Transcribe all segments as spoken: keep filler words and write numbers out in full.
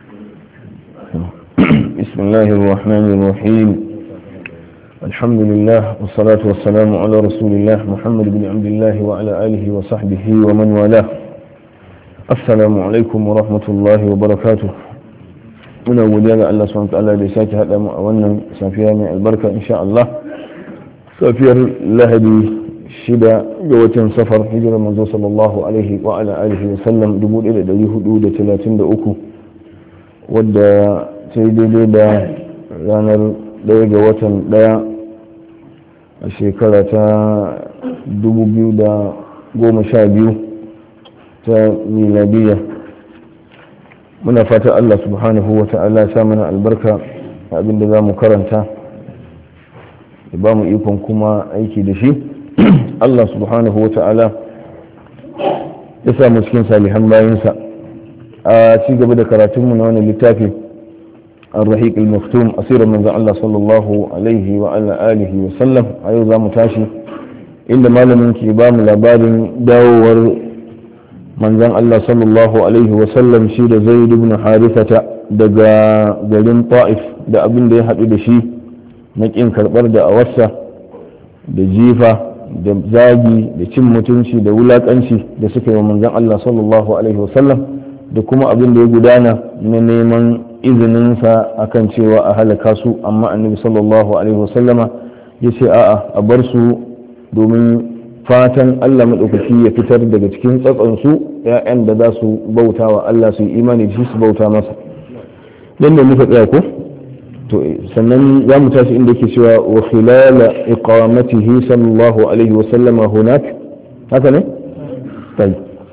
بسم الله الرحمن الرحيم الحمد لله والصلاة والسلام على رسول الله محمد بن عبد الله وعلى آله وصحبه ومن والاه. السلام عليكم ورحمة الله وبركاته. muna godiya ga Allah subhanahu wa ta'ala da ya sake haɗa mu a wannan safiya mai albarka insha Allah, safiyar Lahadi shida ga watan safar hijirar manzo sallallahu alaihi wa ala alihi wa sallam dubu ɗaya da ɗari hudu da talatin da uku, wadda ta yi daidai da ranar ɗaya ga watan ɗaya a shekara ta dubu biyu da goma sha biyu ta miladiyya. muna fata Allah subhanahu wa ta'ala ya mana albarka a abin da za mu karanta, ya ba mu ikon kuma aiki da shi. Allah subhanahu wa ta'ala ya samu cikin salihan bayansa. A ci gaba da karatunmu na wani littafi al-rahiq al-maktum asirin manzan Allah sallallahu alaihi wa ala alihi wa sallam. A yau za mu tashi inda malamin ke ba mu labarin dawowar manzan Allah sallallahu alaihi wa sallam shi da Zaid ibn Harithata daga garin Ta'if da abin da ya haɗu da shi na ƙin karɓar da awarsa da jifa da zagi da cin mutunci da wulaƙanci da suka yi wa manzan Allah sallallahu alaihi wa sallam, da kuma abin da ya gudana na neman izininsa akan cewa a halaka su, amma annabi sallallahu alaihi wa sallama ya ce a'a a bar su domin fatan Allah maɗaukaki ya fitar daga cikin tsatsansu ‘ya'yan da za su bauta wa Allah su yi imani da shi su bauta masa. Nan da muka tsaya ko? To sannan za mu tashi inda yake cewa wa khilala iqamatihi sallallahu alaihi wa sallama hunak, haka ne? Sai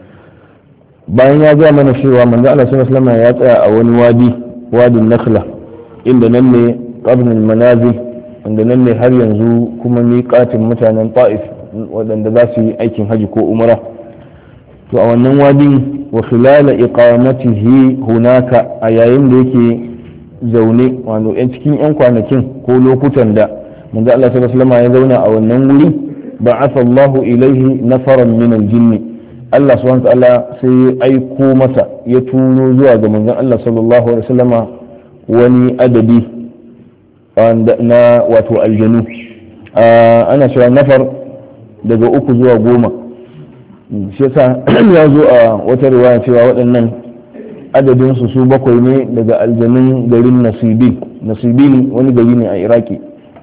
bayan ya ga mana cewa manzo Allah sallallahu alaihi wa sallama ya tsaya a wani wadi, wadin Nakhla, inda nan ne qarnul manazil, inda nan ne har yanzu kuma miƙatin mutanen Ta'if waɗanda za su yi aikin haji ko umara. To a wannan wadi wa khilala iqamatihi hunaka, a yayin da yake zaune wato yan cikin yan kwanakin ko lokutan da manzo Allah sallallahu alaihi wasallam ya zauna a wannan wuri, ba'atha Allahu ilaihi nafaran min al-jinn. Allah subhanahu wa ta'ala sai ya aiko masa, ya turo zuwa ga manzon Allah sallallahu alaihi wasallam wani adadi na wato aljanu. Ana cewa nafar daga uku zuwa goma. Shi yasa ya zo a wata riwaya cewa waɗannan adadinsu su bakwai ne daga aljanun garin Nasibi. Nasibi wani gari ne a Iraki.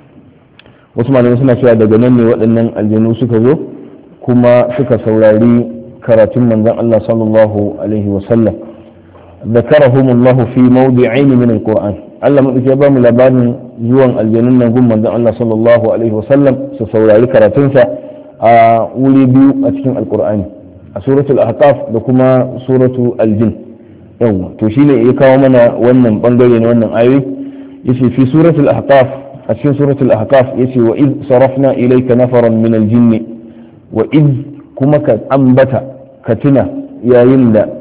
Wasu malamai suna cewa daga nan ne waɗannan aljanu suka zo kuma suka saurari karatun manzon Allah sallallahu alaihi wa sallam. Zakarahumullahu fi mawdi'ain min al-Qur'an. Allah mu ya ba mu labarin zuwan aljanun nan gun manzon Allah sallallahu alaihi wa sallam su saurari karatunsa a wuri biyu a cikin alkur'ani, a suratul ahqaf da kuma suratul aljin. yawa to shine ya kawo mana wannan bangare na wannan ayoyi. yace fi suratul ahqaf, a cikin suratul ahqaf yace wa id sarafna ilayka nafaran min aljinn, wa id kuma ka ambata ka tuna yayin da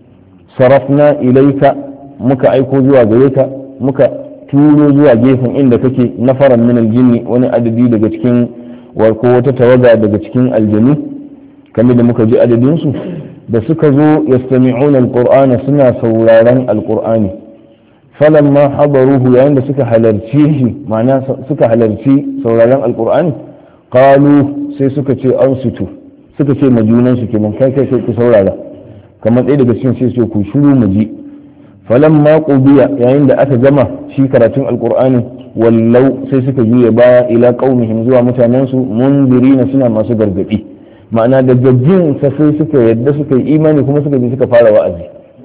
sarafna ilayka muka aiko zuwa gare ka, muka turo zuwa gefen inda kake nafaran min aljinn, wani adadi daga cikin ko wata tawaga daga cikin aljanu, kamar da muka ji adadinsu da suka zo yastami'una alqur'ana, suna sauraron alqur'ani. falamma hadaruhu, yayin da suka halarci shi, ma'ana suka halarci sauraron alqur'ani, qalu sai suka ce ansitu, suka ce majunan su kenan kai kai ku saurara, kamar ɗaya daga cikin sai su ku shiru mu ji. falamma qudiya, yayin da aka gama shi karatun alqur'ani, wallau sai suka juya baya ila qaumihim, zuwa mutanensu, mundirina suna masu gargadi. ma'ana da gajin sa sai suka yadda suka yi imani kuma suka ji suka fara wa'azi.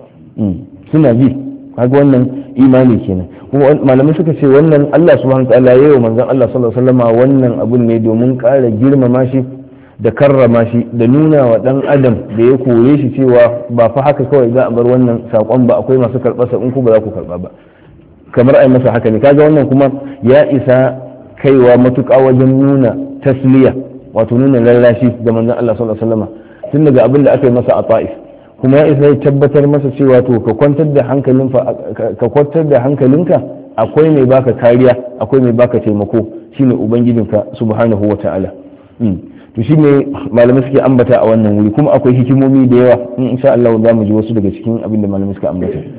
suna ji, kaga wannan imani kenan. kuma malamai suka ce wannan Allah subhanahu wa ta'ala yayin manzon Allah sallallahu alaihi wasallam wannan abun ne domin ƙara girmama shi da karrama shi, da nuna wa dan adam da ya kore shi cewa ba fa haka kawai za a bar wannan sakon ba, akwai masu karɓarsa in ku ba za ku karɓa ba, kamar ai masa haka ne. kaga wannan kuma ya isa kaiwa matuƙa wajen nuna tasliya, wato nuna lallashi ga manzon Allah sallallahu alaihi wasallam tun daga abin da aka yi masa a Ta'if, kuma ya isa ya tabbatar masa cewa to ka kwantar da hankalin ka kwantar da hankalinka, akwai mai baka kariya, akwai mai baka taimako, shine ubangijinka subhanahu wata'ala. to shine malamai suke ambata a wannan wuri, kuma akwai hikimomi da yawa in insha Allah za mu ji wasu daga cikin abin da malamai suka ambata.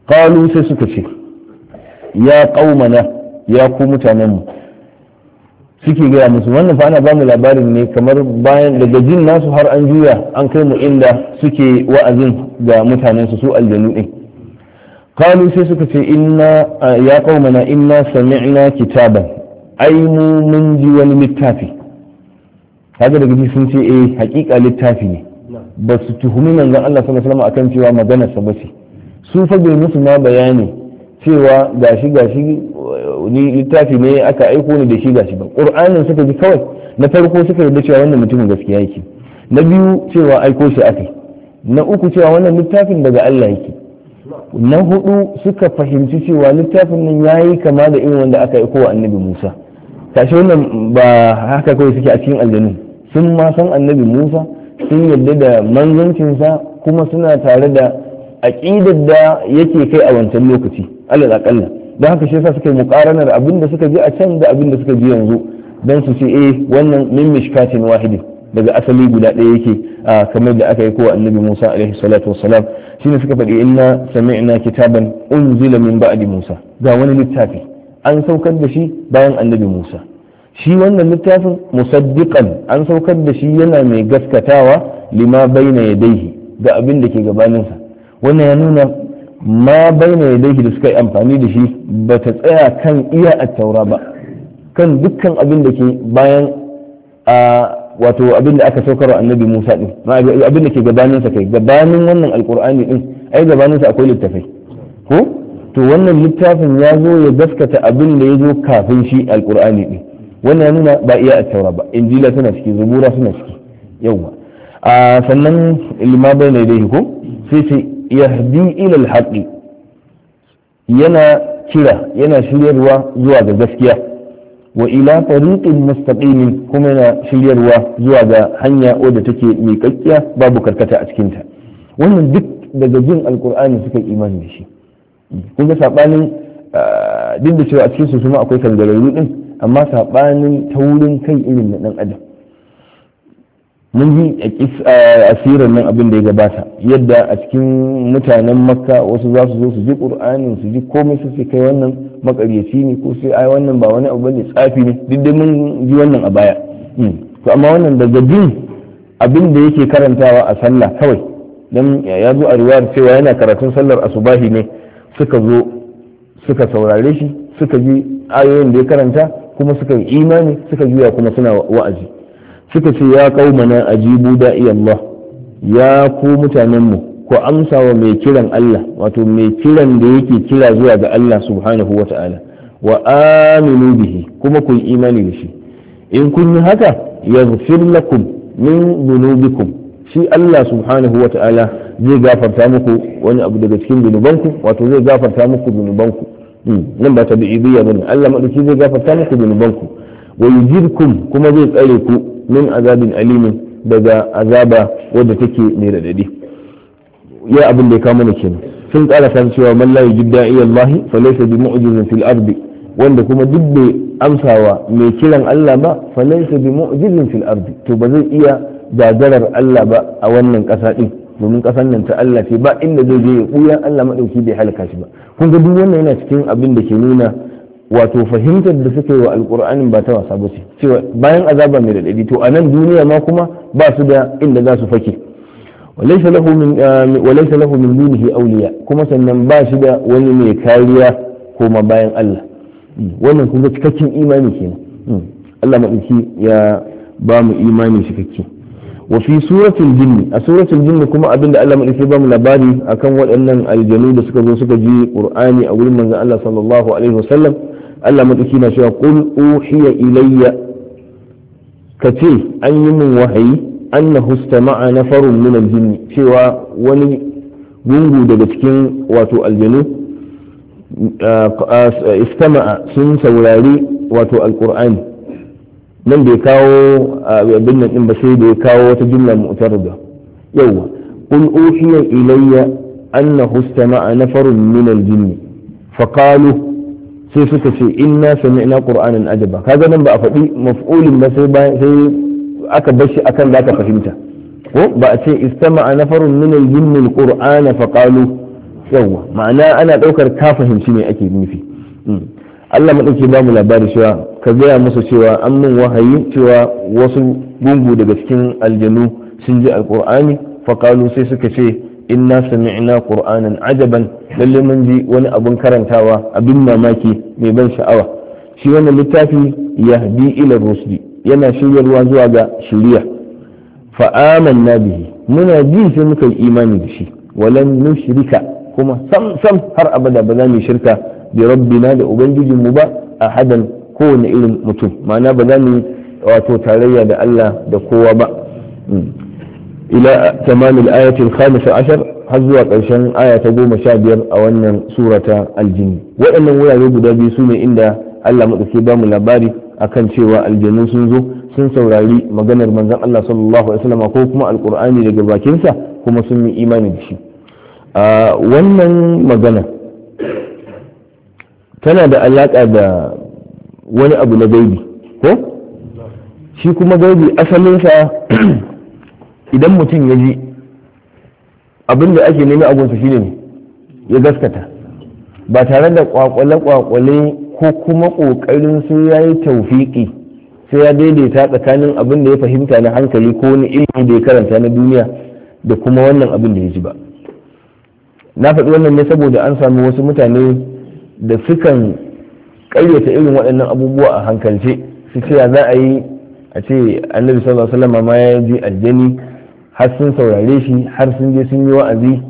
qalu sai suka ce ya qaumana ya ku mutanenmu suke gaya musu wannan fa ana ba mu labarin ne kamar bayan daga jin nasu har an juya an kai mu inda suke wa'azin ga mutanen su su aljanu din qalu sai suka ce inna ya qaumana inna sami'na kitaban ai mu mun ji wani littafi kaga daga ji sun ce eh hakika littafi ne ba su tuhumi manzon Allah sallallahu alaihi wasallam akan cewa magana sa bace su fa bai musu ma bayani cewa gashi gashi ni littafi ne aka aiko ni da shi gashi ba qur'anin suka ji kawai na farko suka yarda cewa wannan mutumin gaskiya yake na biyu cewa aiko shi akai na uku cewa wannan littafin daga Allah yake na hudu suka fahimci cewa littafin nan yayi kama da irin wanda aka aiko wa annabi Musa tashi wannan ba haka kawai suke a cikin aljannu sun ma san annabi Musa sun yarda da manzancinsa kuma suna tare da aqidar da yake kai a wancan lokaci alal aqalla don haka shi yasa suka yi muqaranar abin da suka ji a can da abin da suka ji yanzu dan su ce eh wannan min mishkatin wahidi daga asali guda ɗaya yake kamar da aka yi kowa annabi Musa alaihi salatu wassalam shine suka faɗi inna sami'na kitaban unzila min ba'di Musa ga wani littafi an saukar da shi bayan annabi Musa shi wannan littafin musaddiqan an saukar da shi yana mai gaskatawa lima baina yadayhi ga abin da ke gabaninsa wannan ya nuna ma baina yadayhi da suka yi amfani da shi ba ta tsaya kan iya at-taura ba kan dukkan abin da ke bayan a wato abin da aka saukar annabi Musa din abin da ke gabaninsa kai gabanin wannan alqur'ani din ai gabaninsa akwai littafai ko to wannan littafin ya zo ya gaskata abin da ya zo kafin shi alqur'ani din wannan ya nuna ba iya at-taura ba injila tana ciki zabura suna ciki yawa a sannan lima bayna yadayhi ko sai ce yahdi ila al-haqq yana kira yana shiryarwa zuwa ga gaskiya wa ila tariqin mustaqim kuma yana shiryarwa zuwa ga hanya wadda take miƙaƙƙiya babu karkata a cikin ta wannan duk daga jin alqur'ani suka imani da shi kun ga sabanin duk da cewa a cikin su kuma akwai kangararru din amma sabanin taurin kai irin na dan adam mun ji asirar nan abin da ya gabata yadda a cikin mutanen makka wasu za su zo su ji qur'anin su ji komai su ce kai wannan makaryaci ne ko sai ai wannan ba wani abu bane tsafi ne duk da mun ji wannan a baya to amma wannan daga jin abin da yake karantawa a sallah kawai dan ya zo a riwayar cewa yana karatun sallar asubahi ne suka zo suka saurare shi suka ji ayoyin da ya karanta kuma suka yi imani suka juya kuma suna wa'azi suka ce ya qaumana ajibu da'i Allah ya ku mutanenmu ku amsa wa mai kiran Allah wato mai kiran da yake kira zuwa ga Allah subhanahu wa ta'ala wa aminu bihi kuma ku yi imani da shi in kun yi haka yaghfir lakum min dhunubikum shi Allah subhanahu wa ta'ala zai gafarta muku wani abu daga cikin zunubanku wato zai gafarta muku zunubanku nan ba tabi'idiyya bane Allah madauki zai gafarta muku zunubanku wa yujirkum kuma zai tsare ku min azabin alimin daga azaba wadda take mai radadi ya abin da ya kama mana kenan sun kara san cewa man la yujib da'i Allah fa laysa bi mu'jizin fil ardi wanda kuma duk bai amsawa mai kiran Allah ba fa laysa bi mu'jizin fil ardi to ba zai iya gagarar Allah ba a wannan kasa din domin kasan nan ta Allah ce ba inda zai je ya buya Allah madauki bai halaka shi ba kun ga duk wannan yana cikin abin da ke nuna wato fahimtar da suka yi wa alkur'anin ba ta wasa ba ce cewa bayan azaba mai daɗaɗi to a nan duniya ma kuma ba su da inda za su fake walaysa lahu min walaysa lahu min dunihi awliya kuma sannan ba shi da wani mai kariya koma bayan Allah wannan kuma cikakken imani kenan Allah madauki ya ba mu imani cikakke wa fi suratul jinn a suratul jinn kuma abinda Allah madauki ba mu labari akan waɗannan aljanu da suka zo suka ji qur'ani a wurin manzon Allah sallallahu alaihi wasallam Allah maɗauki na cewa qul uhiya ilayya kace an yi min wahayi annahu istama'a nafarun min al-jinn cewa wani gungu daga cikin wato aljanu istama'a sun saurari wato alqur'ani nan bai kawo abin nan din ba sai da ya kawo wata jumla mu'tarida yawa qul uhiya ilayya annahu istama'a nafarun min al-jinn faqalu sai suka ce inna sami'na qur'anan ajaba kaga nan ba a faɗi maf'ulin ba sai bayan sai aka bar shi akan zaka fahimta ko ba a ce istama'a nafarun min al-jinn al-qur'ana fa qalu yawa ma'ana ana daukar ka fahimci me ake nufi. Allah madauki ba mu labari cewa ka gaya musu cewa an min wahayi cewa wasu gungu daga cikin aljanu sun ji alqur'ani faqalu sai suka ce inna sami'na qur'anan ajaban lalle mun ji wani abun karantawa abin mamaki mai ban sha'awa shi wannan littafi yahdi ila rusdi yana shiryarwa zuwa ga shiriya fa amanna bihi muna ji sai muka yi imani da shi walan nushrika kuma sam sam har abada ba za mu shirka bi rabbina da ubangijinmu ba ahadan kowane irin mutum ma'ana ba za mu wato tarayya da Allah da kowa ba ila tamamil ayatil khamisa ashar har zuwa ƙarshen aya ta goma sha biyar a wannan surata aljini. Waɗannan wurare guda biyu su ne inda Allah maɗauki ba mu labari akan cewa aljanu sun zo sun saurari maganar manzon Allah sallallahu alaihi wasallam ko kuma alqur'ani daga bakinsa kuma sun yi imani da shi. A wannan magana tana da alaƙa da wani abu na gaibi ko shi kuma gaibi asalinsa idan mutum ya ji abin da ake nemi abunsa shine ne ya gaskata ba tare da kwakwale-kwakwale ko kuma ƙoƙarin sai ya yi taufiƙi sai ya daidaita tsakanin abin da ya fahimta na hankali ko wani ilimi da ya karanta na duniya da kuma wannan abin da ya ji ba. Na faɗi wannan ne saboda an sami wasu mutane da sukan ƙaryata irin waɗannan abubuwa a hankalce su ce za a yi a ce annabi sallallahu alaihi wasallam ma ya ji aljani har sun saurare shi har sun je sun yi wa'azi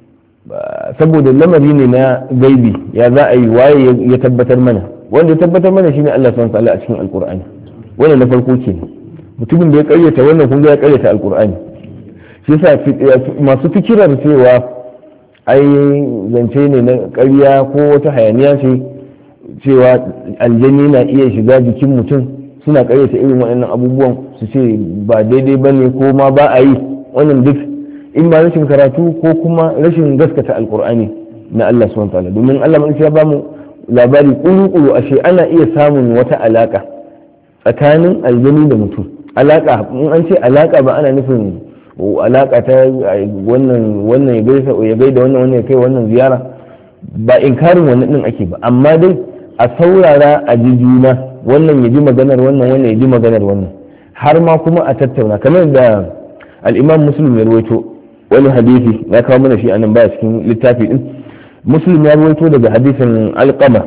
saboda lamari ne na gaibi ya za a yi waye ya tabbatar mana wanda ya tabbatar mana shine Allah subhanahu wa ta'ala a cikin alqur'ani wannan na farko ke mutumin da ya ƙaryata wannan kun ga ya ƙaryata alqur'ani shi yasa masu fikirar cewa ai zance ne na ƙarya ko wata hayaniya ce cewa aljani na iya shiga jikin mutum suna ƙaryata irin waɗannan abubuwan su ce ba daidai ba ne ko ma ba a yi wannan duk in ba rashin karatu ko kuma rashin gaskata alkur'ani na Allah subhanahu wa ta'ala domin Allah mun ya ba mu labari kuru-kuru ashe ana iya samun wata alaka tsakanin aljani da mutum alaka in an ce alaka ba ana nufin alaka ta wannan wannan ya gaisa ya gaida wannan wannan ya kai wannan ziyara ba inkarin wannan din ake ba amma dai a saurara a ji juna wannan ya ji maganar wannan wannan ya ji maganar wannan har ma kuma a tattauna kamar da al-Imam Muslim ya rawaito wani hadisi ya kawo mana shi anan baya cikin littafi din Muslim ya rawaito daga hadisin Alqama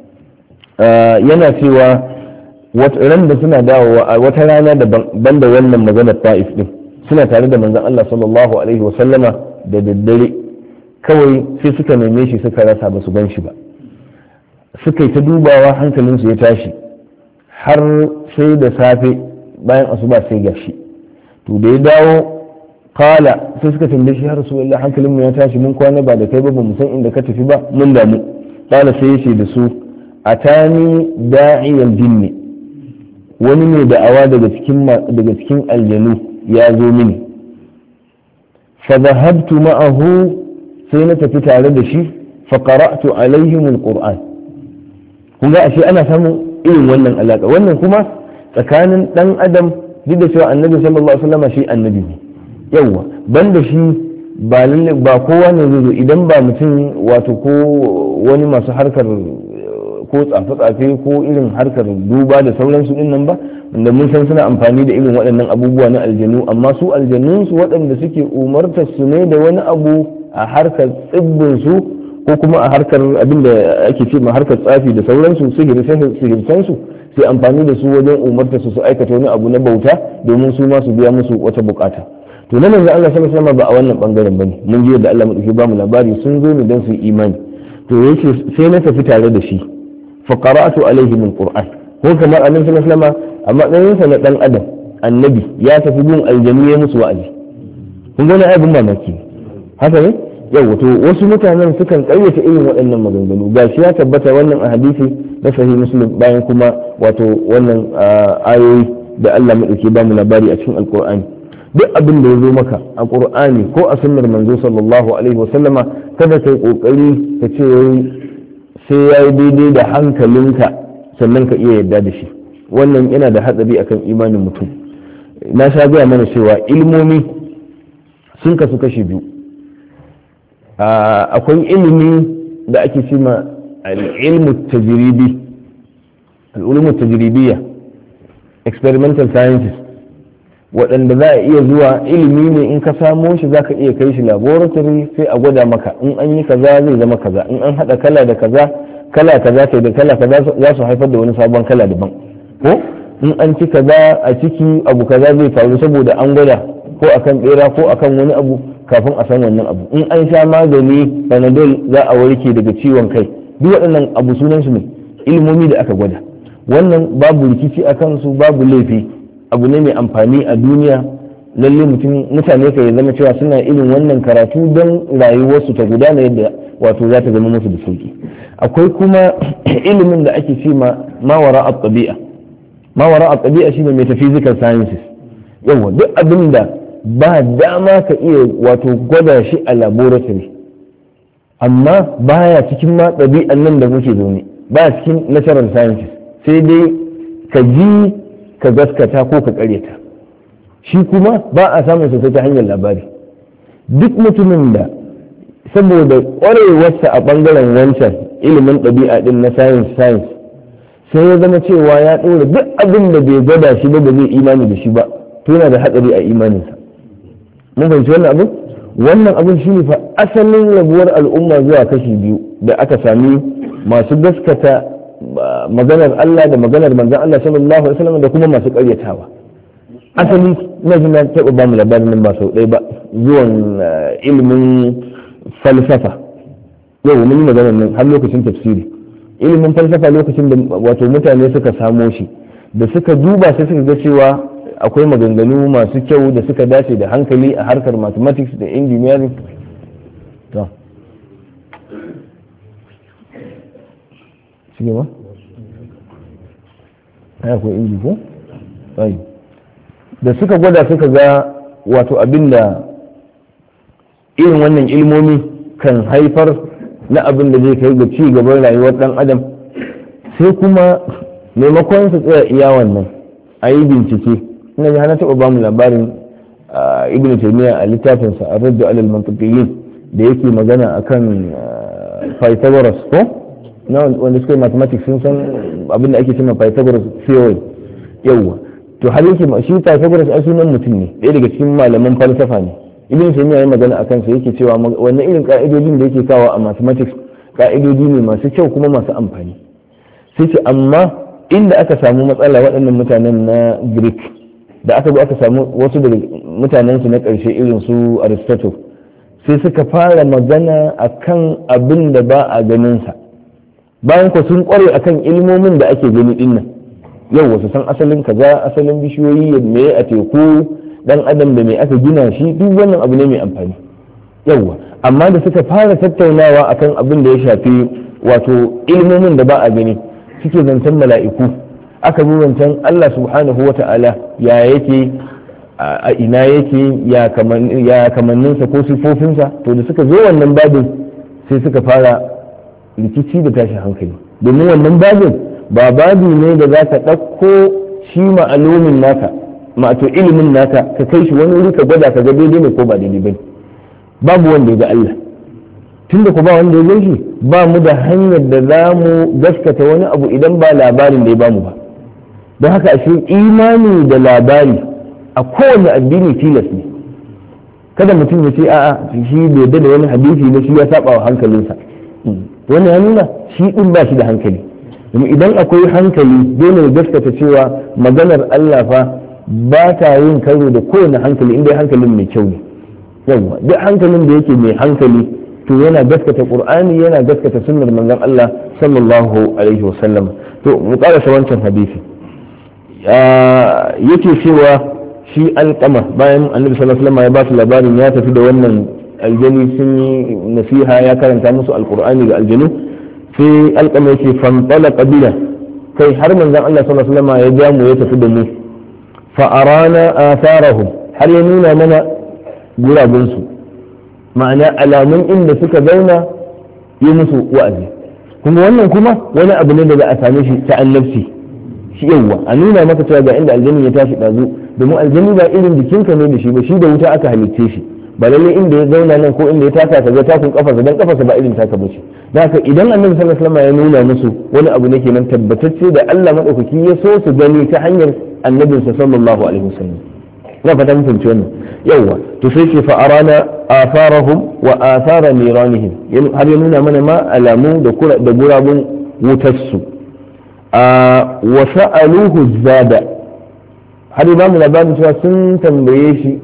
yana cewa ran da suna dawowa wata rana da banda wannan maganar Ta'if din suna tare da manzon Allah sallallahu alaihi wa sallama da daddare kawai sai suka neme shi suka rasa ba su gan shi ba suka yi ta dubawa hankalinsu ya tashi har sai da safe bayan asuba sai gashi to da ya dawo kala sai suka tambaye shi har rasulullah hankalin mu ya tashi mun kwana ba da kai ba mu san inda ka tafi ba mun damu kala sai yace da su atani da'iyal jinni wani mai da'awa daga cikin daga cikin aljanu ya zo mini fa dhahabtu ma'ahu sai na tafi tare da shi fa qara'tu alaihim alquran kun ga ashe ana samun irin wannan alaka wannan kuma tsakanin dan adam duk da cewa annabi sallallahu alaihi wasallam shi annabi ne yawa banda shi ba lalle ba kowa ne zai zo idan ba mutum wato ko wani masu harkar ko tsafe-tsafe ko irin harkar duba da sauransu din nan ba wanda mun san suna amfani da irin waɗannan abubuwa na aljanu amma su aljanun su waɗanda suke umartar su ne da wani abu a harkar tsibbin su ko kuma a harkar abin da ake ce ma harkar tsafi da sauransu sihirtansu sai amfani da su wajen umarta su su aikata wani abu na bauta domin su ma su biya musu wata bukata to nan da Allah sallallahu alaihi ba a wannan bangaren bane mun ji yadda Allah madauki ba mu labari sun zo ne dan su yi imani to yace sai na tafi tare da shi fa qara'atu alaihim alquran ko kamar annabi sallallahu alaihi wasallam a matsayin sa na dan adam annabi ya tafi gun aljanu ya musu wa'azi kun ga na abin mamaki haka ne yau to wasu mutanen sukan ƙayyata irin waɗannan maganganu ga shi ya tabbata wannan a hadisi na sahih muslim bayan kuma wato wannan ayoyi da Allah madauki ba mu labari a cikin alqur'ani duk abin da ya zo maka a qur'ani ko a sunnar manzo sallallahu alaihi wasallama kada kai kokari ka ce sai yayi daidai da hankalinka sannan ka iya yarda da shi wannan yana da hatsari akan imanin mutum na sha gaya mana cewa ilmomi sun kasu kashi biyu akwai ilimi da ake cima al-ilmu tajribi al-ulum tajribiyya experimental sciences, waɗanda za a iya zuwa ilimi ne in ka samo shi za ka iya kai shi laboratory sai a gwada maka in an yi kaza zai zama kaza, in an haɗa kala da kaza kala kaza sai da kala kaza za su haifar da wani sabon kala daban, ko in an ci kaza a ciki abu kaza zai faru saboda an gwada ko akan bera ko akan wani abu kafin a san wannan abu, in an sha magani panadol za a warke daga ciwon kai. Duk waɗannan abu sunan su ne ilmomi da aka gwada. Wannan babu rikici a kansu, babu laifi, abu ne mai amfani a duniya. Lalle mutum mutane ka zama cewa suna irin wannan karatu don rayuwarsu ta gudana yadda wato za ta zama musu da sauki. Akwai kuma ilimin da ake ce ma mawara a tabi'a. Mawara a tabi'a shine metaphysical sciences. Yawa duk abin da ba dama ka iya wato gwada shi a laboratory, amma baya cikin ma ɗabi'an nan da muke zaune, baya cikin natural sciences, sai dai ka ji ka gaskata ko ka karyata. Shi kuma ba a samun sosai ta hanyar labari. Duk mutumin da saboda ƙwarewarsa a ɓangaren wancan ilimin ɗabi'a ɗin na science science sai ya zama cewa ya ɗora duk abin da bai gwada shi ba ba zai imani da shi ba, to yana da hatsari a imaninsa. Mun fahimci wannan abin? Wannan abin shine fa asalin rabuwar al'umma zuwa kashi biyu da aka sami masu gaskata maganar Allah da maganar manzon Allah sallallahu alaihi wasallam da kuma masu ƙaryatawa. Asali na ji na taɓa ba mu labarin nan ba sau ɗaya ba, zuwan ilimin falsafa. Yau mun yi maganar nan har lokacin tafsiri. Ilimin falsafa lokacin da wato mutane suka samo shi, da suka duba sai suka ga cewa akwai maganganu masu kyau da suka dace da hankali a harkar mathematics da engineering. To shi ma ai akwai inji ko ai da suka gwada suka ga wato abinda irin wannan ilmomi kan haifar na abin da zai kai ga ci gaban rayuwar dan adam, sai kuma maimakon su tsaya iya wannan a yi bincike. ina ji hana taɓa ba mu labarin ibn taymiya a littafinsa a raddu alal mantiqiyin da yake magana akan Pythagoras ko na wanda suka yi mathematics sun san abin da ake cewa Pythagoras theory. Yawwa to har yake shi Pythagoras a sunan mutum ne, ɗaya daga cikin malaman falsafa ne. Ibn taymiya ya magana akan sa yake cewa wannan irin ka'idodin da yake kawo a mathematics ka'idodi ne masu kyau kuma masu amfani. Sai ce amma inda aka samu matsala waɗannan mutanen na Greek da aka zo aka samu wasu daga mutanen su na ƙarshe irin su Aristotle sai suka fara magana akan abin da ba a ganin sa, bayan ko sun kware akan ilmomin da ake gani din nan. Yau wasu san asalin kaza, asalin bishiyoyi, me a teku, dan adam da me aka gina shi, duk wannan abu ne mai amfani. Yawwa amma da suka fara tattaunawa akan abin da ya shafi wato ilmomin da ba a gani, suke zancen mala'iku, aka bi zancen Allah subhanahu wa ta'ala ya yake, a ina yake, ya kamanninsa ko sifofinsa. To da suka zo wannan babin sai suka fara rikici da tashin hankali, domin wannan babin ba babi ne da za ka ɗauko shi ma'alumin naka ma'ato ilimin naka ka kai shi wani wuri ka gwada ka ga daidai ne ko ba daidai ba. Babu wanda ya ga Allah, tunda ku ba wanda ya gan shi, ba mu da hanyar da za mu gaskata wani abu idan ba labarin da ya bamu ba. Don haka ashe imani da labari a kowane addini tilas ne. Kada mutum ya ce a'a shi bai yarda da wani hadisi na shi ya saba wa hankalinsa, wannan ya nuna shi din ba shi da hankali. Domin idan akwai hankali dole ya gaskata cewa maganar Allah fa ba ta yin karo da kowane hankali inda hankalin mai kyau ne. Yawwa duk hankalin da yake mai hankali to yana gaskata Qur'ani, yana gaskata sunnar manzon Allah sallallahu alaihi wasallam. To mu karasa wancan hadisi. Yake cewa shi alƙama bayan annabi sallallahu alaihi wasallam ya ba su labarin ya tafi da wannan aljani, sun yi nasiha, ya karanta musu alqur'ani da aljanu, sai alƙama yake fantala qabila kai har manzon Allah sallallahu alaihi wasallam ya ja mu ya tafi da mu fa arana atharahum, har ya nuna mana gurabun su, ma'ana alamun inda suka zauna yi musu wa'azi. Kuma wannan kuma wani abu ne da za a same shi ta annabci. Shi yawwa a nuna maka cewa ga inda aljani ya tashi ɗazu, domin aljani ba irin jikinka ne da shi ba, shi da wuta aka halicce shi, ba lalle inda ya zauna nan ko inda ya taka ka ga takun kafarsa dan kafarsa ba irin taka bace da haka idan annabi sallallahu alaihi wasallam ya nuna musu wani abu ne kenan tabbatacce da Allah madaukaki ya so su gani ta hanyar annabinsa sallallahu alaihi wasallam na fata mun fahimci wannan yawa to sai ce fa arana atharahum wa athara niranihim har ya nuna mana ma alamu da kura da gurabun wutarsu a wa sa'aluhu zada har ba mu labarin cewa sun tambaye shi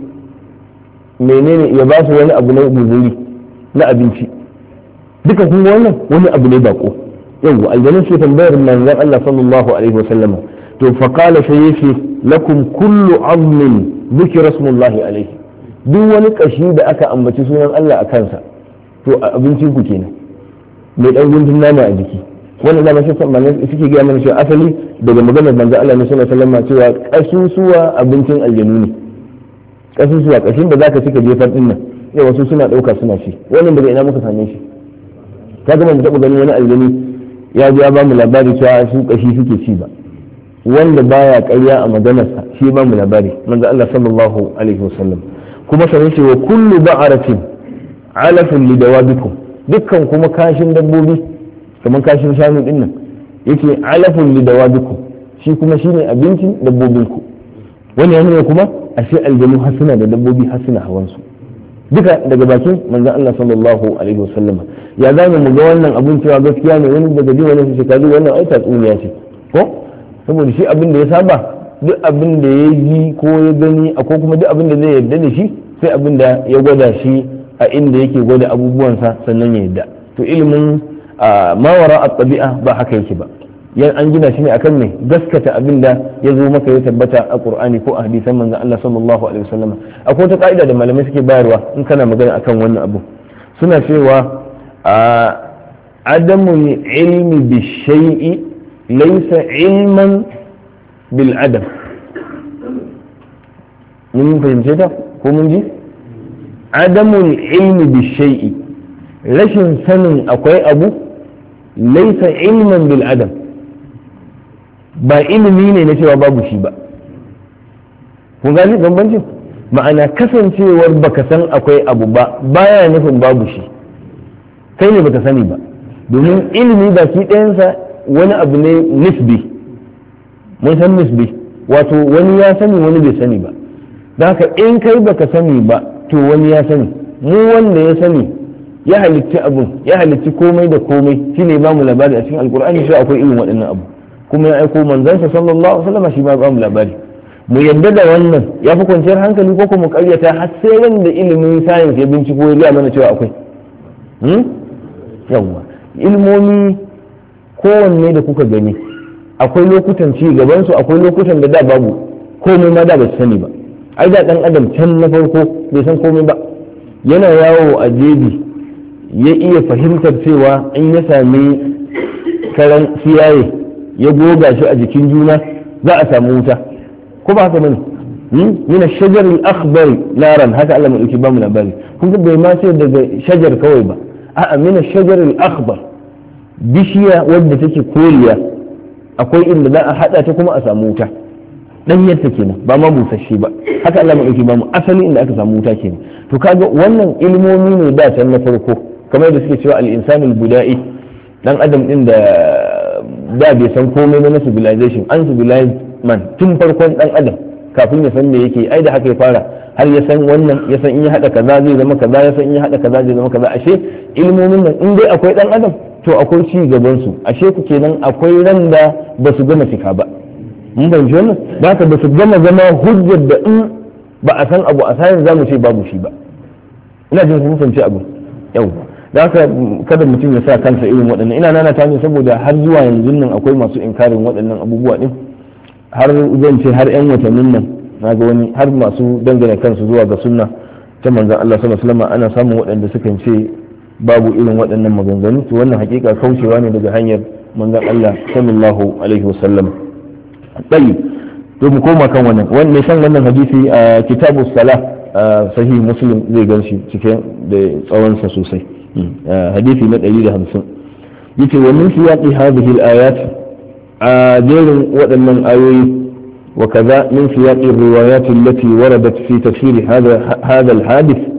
menene ya ba su wani abu na guzuri na abinci duka kuma wannan wani abu ne bako yau aljanun su tambayar manzon Allah sallallahu alaihi wasallam to fa qala sai yace lakum kullu azmin dhikra ismullahi alaihi duk wani kashi da aka ambaci sunan Allah a kansa to abincin ku kenan mai dan guntun nama a jiki wannan da mashi sannan suke ga mana cewa asali daga maganar manzon Allah sallallahu alaihi wasallam cewa kasusuwa abincin aljanu ne kasusuwa kashin da zaka cika jefar din nan yau wasu suna dauka suna ci wannan daga ina muka same shi ka ga mun taɓa ganin wani aljani ya ji ya ba mu labari cewa su kashi suke ci ba wanda baya ƙarya a maganarsa shi ba mu labari manzo Allah sallallahu alaihi wasallam kuma sai ce wa kullu ba'aratin alafun li dawabikum dukkan kuma kashin dabbobi kamar kashin shanu din nan yake alafun li dawabikum shi kuma shine abincin dabbobinku wani ya nuna kuma ashe aljanu har suna da dabbobi har suna hawan su duka daga bakin manzon Allah sallallahu alaihi wasallam ya zamu mu ga wannan abun cewa gaskiya ne wani daga ji wani shi kaji wannan ai tatsuniya ce ko saboda shi abin da ya saba duk abin da ya ji ko ya gani ko kuma duk abin da zai yarda da shi sai abin da ya gwada shi a inda yake gwada abubuwansa sannan ya yarda to ilimin mawara at-tabi'a ba haka yake ba yan an gina shi ne akan mai gaskata abin da ya zo maka ya tabbata a qur'ani ko a hadisan manzon Allah sallallahu alaihi wasallam akwai wata ka'ida da malamai suke bayarwa in kana magana akan wannan abu suna cewa adamu ilmi bi shay'i laysa ilman bil adam mun fahimce ta ko mun ji adamu ilmi bi shay'i rashin sanin akwai abu laysa ilman bil adam ba ilimi ne na cewa babu shi ba kun gani bambancin ma'ana kasancewar baka san akwai abu ba baya nufin babu shi kai ne baka sani ba domin ilimi baki ɗayansa wani abu ne nisbi mun san nisbi wato wani ya sani wani bai sani ba don haka in kai baka sani ba to wani ya sani mu wanda ya sani ya halitti abun ya halitti komai da komai shine ba mu labari a cikin alkur'ani sai akwai irin waɗannan abu kuma ya aiko manzansa sallallahu alaihi wasallam shi ma ba mu labari mu yadda da wannan ya fi kwanciyar hankali ko kuma karyata har sai ran da ilimin science ya binciko ya gaya mana cewa akwai yawwa ilmomi kowanne da kuka gani akwai lokutan ci gaban su akwai lokutan da da babu komai ma da ba su sani ba ai da dan adam can na farko bai san komai ba yana yawo a jeji ya iya fahimtar cewa in ya sami karan siyaye ya goga shi a jikin juna za a samu wuta ko ba haka bane min ash-shajar al-akhdar naran haka Allah mai ba mu labari kun ga bai ma sai daga shajar kawai ba a'a min ash-shajar al-akhdar bishiya wadda take koriya akwai inda za a hada ta kuma a samu wuta dan yadda kenan ba ma busasshe ba haka Allah mai ba mu asali inda aka samu wuta kenan to kaga wannan ilmomi ne da can na farko kamar da suke cewa al-insan al-buda'i dan adam din da da bai san komai na civilization an civilized man tun farkon dan adam kafin ya san me yake ai da haka ya fara har ya san wannan ya san in ya hada kaza zai zama kaza ya san in ya hada kaza zai zama kaza ashe ilmomin nan in dai akwai dan adam to akwai ci gaban su ashe ku kenan akwai ran da ba su gama cika ba mun fahimci wannan da haka ba su gama zama hujjar da in ba a san abu a sayin zamu ce babu shi ba ina jin kun fahimci abu yau da haka kada mutum ya sa kansa irin waɗannan ina nana ta ne saboda har zuwa yanzu nan akwai masu inkarin waɗannan abubuwa din har zan ce har yan watannin nan na ga wani har masu dangane kansu zuwa ga sunna ta manzon Allah sallallahu alaihi wasallam ana samun waɗanda suka ce babu irin waɗannan maganganu to wannan hakika kaucewa ne daga hanyar manzon Allah sallallahu alaihi wasallam tayyib to mu koma kan wannan wannan san wannan hadisi a kitabus salah sahih muslim zai ganshi cikin da tsawon sa sosai hadisi na ɗari da hamsin yace wa min siyaqi hadhihi al-ayat a jerin waɗannan ayoyi wa kaza min siyaqi riwayat allati waradat fi tafsir hadha hadha al-hadith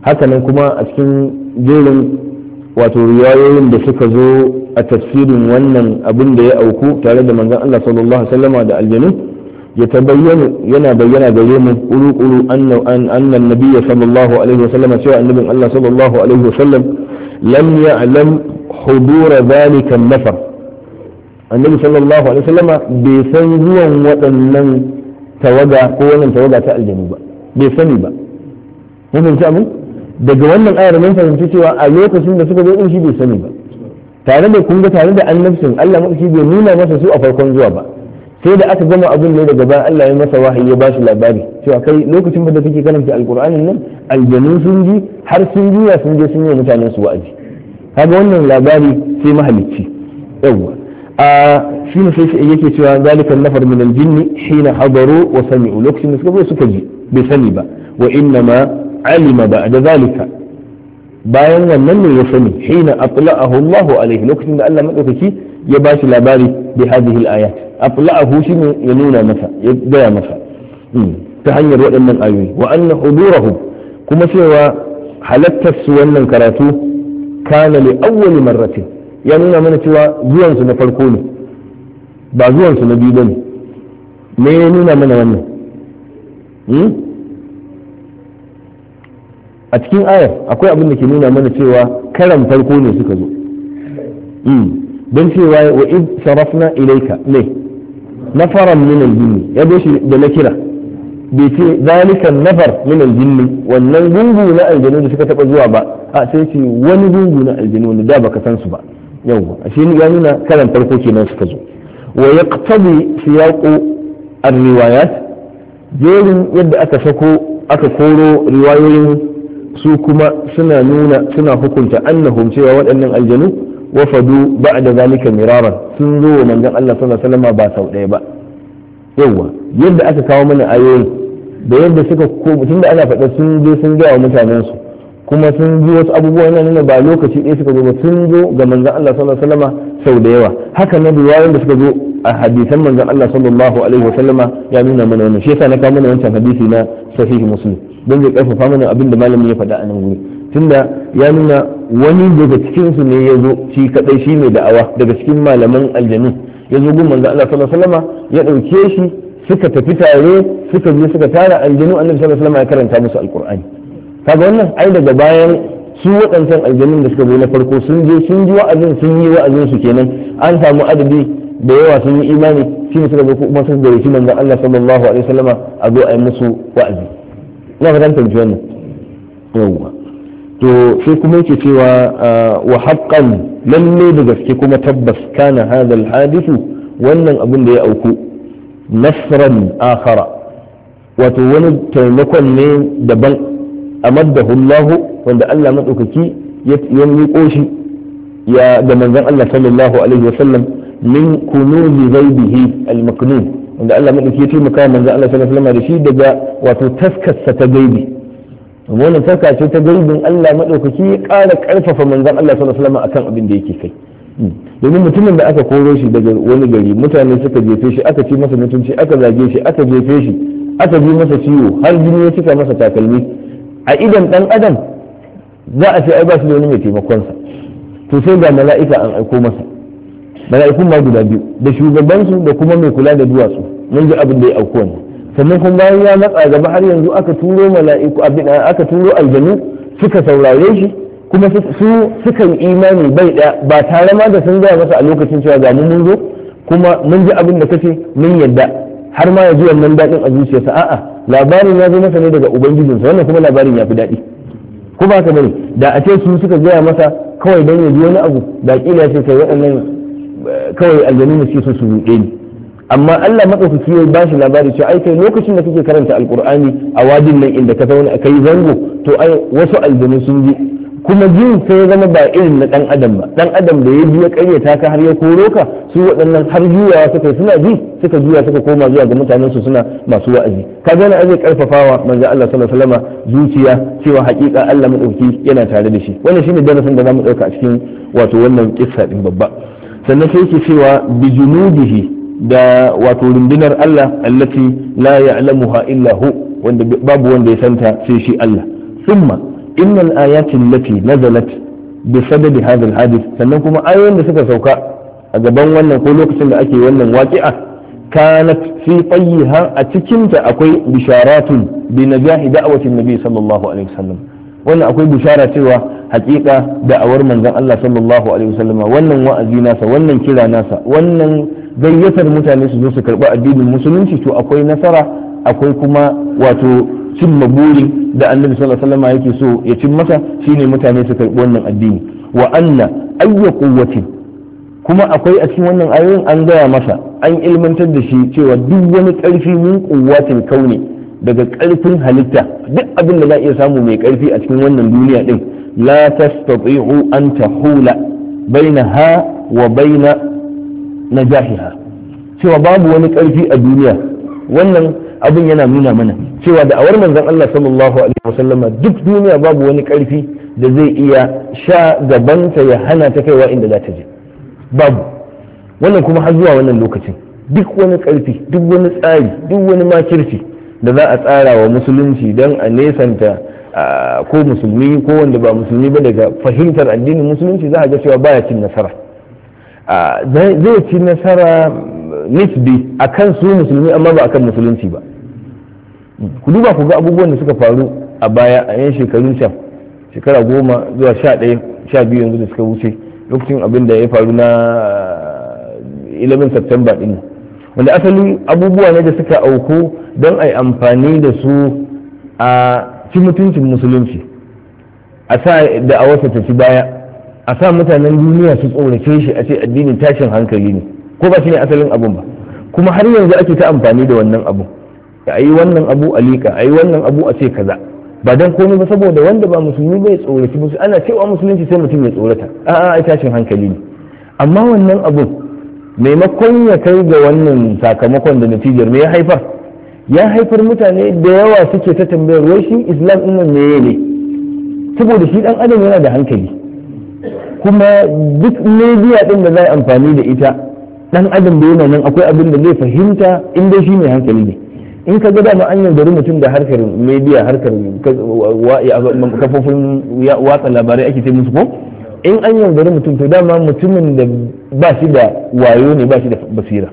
haka nan kuma a cikin jerin wato riwayoyin da suka zo a tafsirin wannan abin da ya auku tare da manzon Allah sallallahu alaihi wasallama da aljanu ya tabayyana yana bayyana gare mu uru-uru anna annan nabiyya sallallahu alaihi wasallama cewa annabin Allah sallallahu alaihi wasallam lam ya'lam hudur dhalika an-nafar annabi sallallahu alaihi wasallama bai san zuwan waɗannan tawaga ko wannan tawaga ta aljanu ba bai sani ba mun fahimci abin daga wannan ayar mun fahimci cewa a lokacin da suka zo din shi bai sani ba tare da kun ga tare da annabcin Allah madauki bai nuna masa su a farkon zuwa ba sai da aka gama abin ne daga bayan Allah ya masa wahayi ya bashi labari cewa kai lokacin da kake karanta alqur'anin nan aljanu sun ji har sun juya sun je sun yi mutanen su wa'azi kaga wannan labari sai mahalicci yawa a shi ne sai yake cewa zalikan nafar min aljinni hina hadaru wa sami'u lokacin da suka zo suka ji bai sani ba wa inna ma alima ba'da zalika bayan wannan ne ya sani hina atla'ahu Allahu alaihi lokacin da Allah madaukaki ya ba shi labari bi hadhihi al-ayat atla'ahu shine ya nuna masa ya gaya masa ta hanyar waɗannan ayoyi wa anna hudurahum kuma cewa halattar su wannan karatu kana li awwali marratin ya nuna mana cewa zuwan su na farko ne ba zuwan su na biyu bane me ya nuna mana wannan a cikin ayar akwai abin da ke nuna mana cewa karan farko ne suka zo don cewa wa id sarafna ilaika ne nafaran min aljinni ya zo shi da na kira bai ce zalika nafar min aljinni wannan gungu na aljinu da suka taba zuwa ba a sai ce wani gungu na aljinu da da baka san su ba yawa ashe ya nuna karan farko kenan suka zo wa yaqtadi siyaqu ar-riwayat jerin yadda aka sako aka koro riwayoyin su kuma suna nuna suna hukunta annahum cewa waɗannan aljanu wafadu ba'da zalika miraran sun zo wa manzon Allah sallallahu alaihi wasallam ba sau ɗaya ba yawa yadda aka kawo mana ayoyi da yadda suka ko tunda ana faɗa sun je sun ga wa mutanen su kuma sun ji wasu abubuwa na nuna ba lokaci ɗaya suka zo ba sun zo ga manzon Allah sallallahu alaihi wasallam sau da yawa haka na riwayoyin da suka zo a hadisan manzon Allah sallallahu alaihi wasallama ya nuna mana wannan shi yasa na kawo mana wancan hadisi na sahih muslim don zai karfafa mana abin da malamin ya faɗa a nan wuri tunda ya nuna wani daga cikin su ne ya zo shi kadai shi mai da'awa daga cikin malaman aljanu ya zo gun manzo Allah sallallahu alaihi wasallam ya dauke shi suka tafi tare suka je suka tara aljanu annabi sallallahu alaihi wasallam ya karanta musu alqur'ani kaga wannan ai daga bayan su waɗancan aljanun da suka zo na farko sun je sun ji wa'azin sun yi wa'azin su kenan an samu adadi da yawa sun yi imani shi ne suka zo kuma sun gare shi manzo Allah sallallahu alaihi wasallam a zo a yi musu wa'azi ina fatan fahimci wannan yawwa to sai kuma yake cewa wa haqqan lalle da gaske kuma tabbas kana hadha alhadithu wannan abin da ya auku nasran akhara wato wani taimakon ne daban amaddahu Allah wanda Allah madaukaki ya miƙo shi ya da manzon Allah sallallahu alaihi wasallam min kunuzi ghaibihi almaknun wanda Allah madaukaki ya taimaka manzon Allah sallallahu alaihi wasallam da shi daga wato taskarsa ta gaibi wannan taska ce ta gaibin Allah madaukaki ya ƙara ƙarfafa manzon Allah sallallahu alaihi wasallam akan abin da yake kai domin mutumin da aka koro shi daga wani gari mutane suka jefe shi aka ci masa mutunci aka zage shi aka jefe shi aka ji masa ciwo har jini ya cika masa takalmi a idan dan adam za a ce ai ba shi da wani mai taimakonsa to sai ga mala'ika an aiko masa mala'ikun ma guda biyu da shugabansu da kuma mai kula da duwatsu mun ji abin da ya auku wannan sannan kuma bayan ya matsa gaba har yanzu aka turo mala'iku abin aka turo aljanu suka saurare shi kuma su suka yi imani bai daya ba tare ma da sun gaya masa a lokacin cewa ga mun zo kuma mun ji abin da kace mun yadda har ma ya ji wannan daɗin a zuciyarsa a'a labarin ya zo masa ne daga ubangijinsa wannan kuma labarin ya fi daɗi ko ba ka bane da a ce su suka gaya masa kawai don ya ji wani abu da kila ya ce kai waɗannan kawai aljanu ne suke so su ruɗe ni amma Allah madaukaki ya ba shi labari cewa ai kai lokacin da kake karanta alqur'ani a wadin nan inda ka zauna kai zango to ai wasu aljanu sun ji kuma jin sai ya zama ba irin na dan adam ba dan adam da ya ji ya karyata ka har ya koro ka su waɗannan har juyawa suka suna ji suka juya suka koma zuwa ga mutanen su suna masu wa'azi ka ga na zai karfafawa manzo Allah sallallahu alaihi wasallam zuciya cewa haƙiƙa Allah madauki yana tare da shi wannan shine darasin da zamu dauka a cikin wato wannan kissa din babba sannan sai yake cewa bi junudihi da wato rundunar Allah allati la ya'lamuha illa hu wanda babu wanda ya santa sai shi Allah thumma innal ayati allati nazalat bi sababi hadha al-hadith sannan kuma ayoyin da suka sauka a gaban wannan ko lokacin da ake wannan waqi'a kanat fi tayyiha a cikin ta akwai bisharatun bi najahi da'wati an-nabi sallallahu alaihi wasallam wannan akwai bishara cewa hakika da'awar manzon Allah sallallahu alaihi wasallam wannan wa'azi nasa wannan kira nasa wannan gayyatar mutane su zo su karɓi addinin musulunci to akwai nasara akwai kuma wato cimma buri da annabi sallallahu alaihi wasallam yake so ya cin masa shine mutane su karɓi wannan addini wa anna ayya quwwatin kuma akwai a cikin wannan ayoyin an gaya masa an ilmantar da shi cewa duk wani ƙarfi min quwwatin kauni daga ƙarfin halitta duk abin da za iya samu mai ƙarfi a cikin wannan duniya din la tastati'u an tahula bainaha wa baina najahiha cewa babu wani ƙarfi a duniya wannan abin yana nuna mana cewa da awar manzon Allah sallallahu alaihi wasallam duk duniya babu wani ƙarfi da zai iya sha gabanta ya hana ta kaiwa inda za ta je babu wannan kuma har zuwa wannan lokacin duk wani ƙarfi duk wani tsari duk wani makirci da za a tsara wa musulunci don a nesanta ko musulmi ko wanda ba musulmi ba daga fahimtar addinin musulunci za a ga cewa baya cin nasara zai ci nasara nisbi a kan su musulmi amma ba a kan musulunci ba ku duba ku ga abubuwan da suka faru a baya a yan shekarun can shekara goma zuwa sha ɗaya sha biyu yanzu da suka wuce lokacin abin da ya faru na eleven September ɗin wanda asali abubuwa ne da suka auku don a yi amfani da su a ci mutuncin musulunci a sa da a wasa ta ci baya a sa mutanen duniya su tsorace shi a ce addinin tashin hankali ne ko ba shi ne asalin abun ba kuma har yanzu ake ta amfani da wannan abu a yi wannan abu a liƙa a yi wannan abu a ce kaza ba don komai ba saboda wanda ba musulmi bai tsoraci musu ana cewa musulunci sai mutum ya tsorata a'a ai tashin hankali ne amma wannan abun maimakon ya kai ga wannan sakamakon da natijar me ya haifar ya haifar mutane da yawa suke ta tambayar wai shi islam din nan meye ne saboda shi dan adam yana da hankali kuma duk media din da za a amfani da ita dan adam da yana nan akwai abin da zai fahimta in dai shi mai hankali ne in ka ga dama an yaudari mutum da harkar media harkar kafofin watsa labarai ake ce musu ko in an yaudari mutum to dama mutumin da ba shi da wayo ne ba shi da basira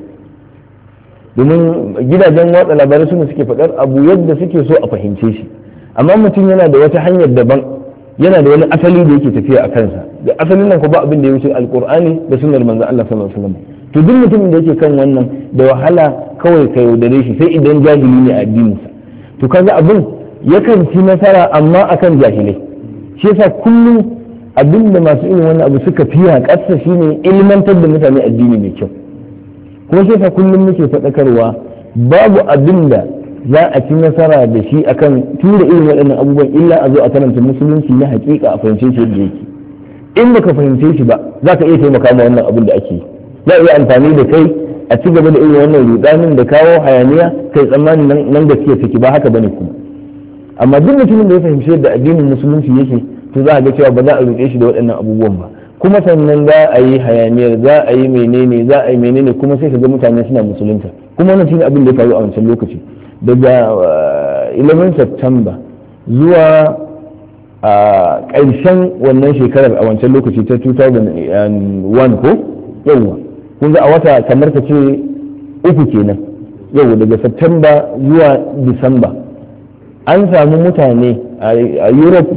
domin gidajen watsa labarai suna suke faɗar abu yadda suke so a fahimce shi amma mutum yana da wata hanyar daban yana da wani asali da yake tafiya a kansa da asalin nan ko ba abin da ya wuce alkur'ani da sunnar manzon Allah sallallahu alaihi wasallam to duk mutumin da yake kan wannan da wahala kawai ka yaudare shi sai idan jahili ne a addininsa to kaga abin yakan ci nasara amma akan jahilai shi yasa kullum abin da masu irin wannan abu suka fiya ƙasa shine ilmantar da mutane addini mai kyau kuma shi yasa kullum muke faɗakarwa babu abin da za a ci nasara da shi akan tura irin waɗannan abubuwan illa a zo a karanta musulunci na hakika a fahimce shi yadda yake in baka fahimce shi ba za ka iya taimaka ma wannan abin da ake yi za a iya amfani da kai a ci gaba da irin wannan rudanin da kawo hayaniya kai tsammanin nan gaskiya take ba haka bane kuma amma duk mutumin da ya fahimci yadda addinin musulunci yake to za a ga cewa ba za a ruɗe shi da waɗannan abubuwan ba kuma sannan za a yi hayaniyar za a yi menene za a yi menene kuma sai ka ga mutane suna musulunta kuma wannan shine abin da ya faru a wancan lokaci daga eleven September zuwa a ƙarshen wannan shekarar a wancan lokaci ta two thousand one ko yawwa kun ga a wata kamar ka ce uku kenan yau daga September zuwa Disamba an samu mutane a Europe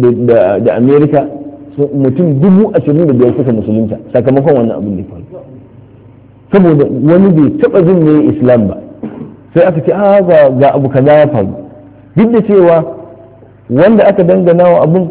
da America mutum dubu ashirin da biyar suka musulunta sakamakon wannan abin da ya faru saboda wani bai taba jin ne Islam ba sai aka ce a ga abu kaza ya faru duk da cewa wanda aka dangana wa abin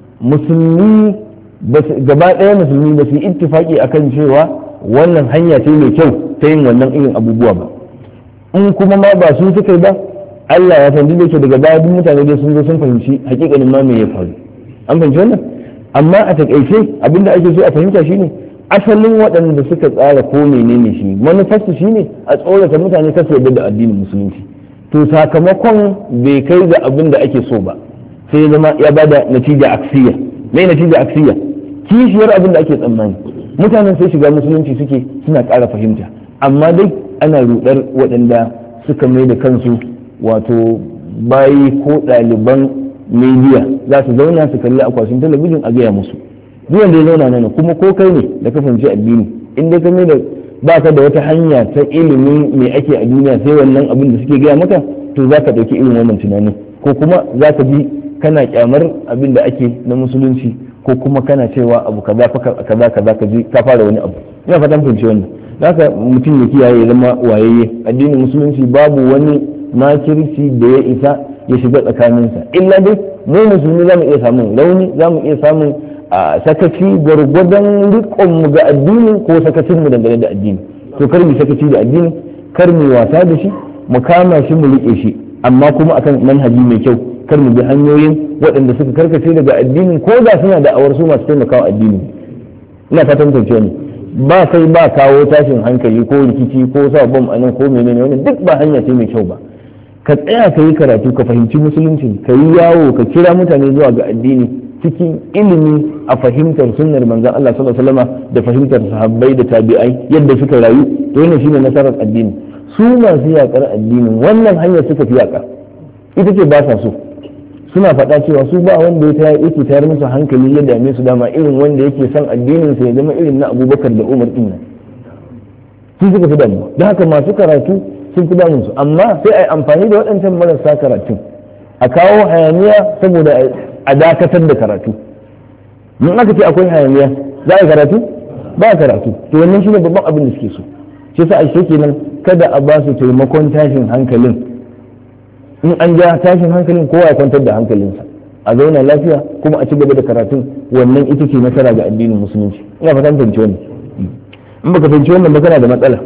musulmi gaba ɗaya musulmi ba su yi ittifaki akan cewa wannan hanya ce mai kyau ta yin wannan irin abubuwa ba in kuma ma ba su suka yi ba Allah ya san duk da ke daga baya duk mutane dai sun zo sun fahimci hakikanin ma me ya faru an fahimci wannan amma a takaice abinda ake so a fahimta shine asalin waɗanda suka tsara ko menene shi manufarsu shine a tsorata mutane kasu yadda da addinin musulunci to sakamakon bai kai ga abin da ake so ba sai ya zama ya bada natija aksiya mai natija aksiya kishiyar abin da ake tsammani mutanen sai shiga musulunci suke suna ƙara fahimta amma dai ana rudar waɗanda suka mai da kansu wato bayi ko ɗaliban media za su zauna su kalli akwatin talabijin a gaya musu. Duk wanda ya zauna nan kuma ko kai ne da ka fahimci addini in dai ka mai da ba ka da wata hanya ta ilimin me ake a duniya sai wannan abin da suke gaya maka, to za ka ɗauki irin wannan tunanin, ko kuma za ka bi kana kyamar abin da ake na musulunci, ko kuma kana cewa abu kaza kaza kaza ka ji ka fara wani abu. Ina fatan fahimci wannan. Haka mutum ya kiyaye zama wayayye. Addinin musulunci babu wani makirci da ya isa ya shiga tsakaninsa, illa dai mu musulmi za mu iya samun rauni, za mu iya samun a sakaci gwargwadon riƙonmu ga addini ko sakacin mu dangane da addini. To kar mu sakaci da addini, kar mu wasa da shi, mu kama shi mu riƙe shi, amma kuma akan manhaji mai kyau, kar mu bi hanyoyin waɗanda suka karkace daga addini ko da suna da awar su masu taimakawa addini. Ina fatan tantance ne ba sai ba kawo tashin hankali ko rikici ko sa bom anan ko menene wannan duk ba hanya ce mai kyau ba. Ka tsaya ka yi karatu, ka fahimci musulunci, ka yi yawo, ka kira mutane zuwa ga addini cikin ilimi a fahimtar sunnar manzon Allah sallallahu alaihi wasallam da fahimtar sahabbai da tabi'ai yadda suka rayu, to wannan shine nasarar addini. Su masu yakar addinin wannan hanyar suka fi yaka, ita ce ba sa so. Suna faɗa cewa su ba wanda ya tayar yake tayar musu hankali ya dame su dama irin wanda yake son addinin sa ya zama irin na Abubakar da Umar din nan. Su suka fi damuwa. Don haka masu karatu sun fi damun su, amma sai a yi amfani da waɗancan marasa karatu a kawo hayaniya saboda a dakatar da karatu. In aka ce akwai hayaniya za a yi karatu ba karatu, to wannan shine babban abin da suke so. Shi yasa a kenan kada a ba su taimakon tashin hankalin. In an ja tashin hankalin kowa ya kwantar da hankalinsa, a zauna lafiya kuma a ci gaba da karatun. Wannan ita ce nasara ga addinin musulunci. Ina fatan fahimci wannan. In baka fahimci wannan ba kana da matsala.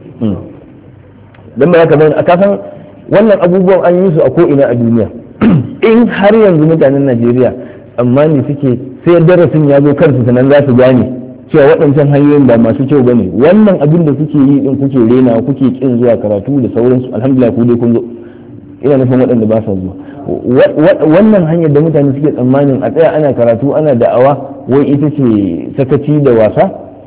Dan ba ka bayyana a kasan wannan abubuwan an yi su a ko ina a duniya. In har yanzu mutanen Najeriya tsammani suke sai darasin ya zo kansu sanan za su gane cewa waɗancan hanyoyin ba masu kyau bane, wannan abin da kuke yi din kuke rena kuke kin zuwa karatu da sauransu, alhamdulillah ku dai kun zo. Ina nufin waɗanda ba sa zuwa. Wannan hanyar da mutane suke tsammanin a tsaya ana karatu ana da'awa wai ita ce sakaci da wasa,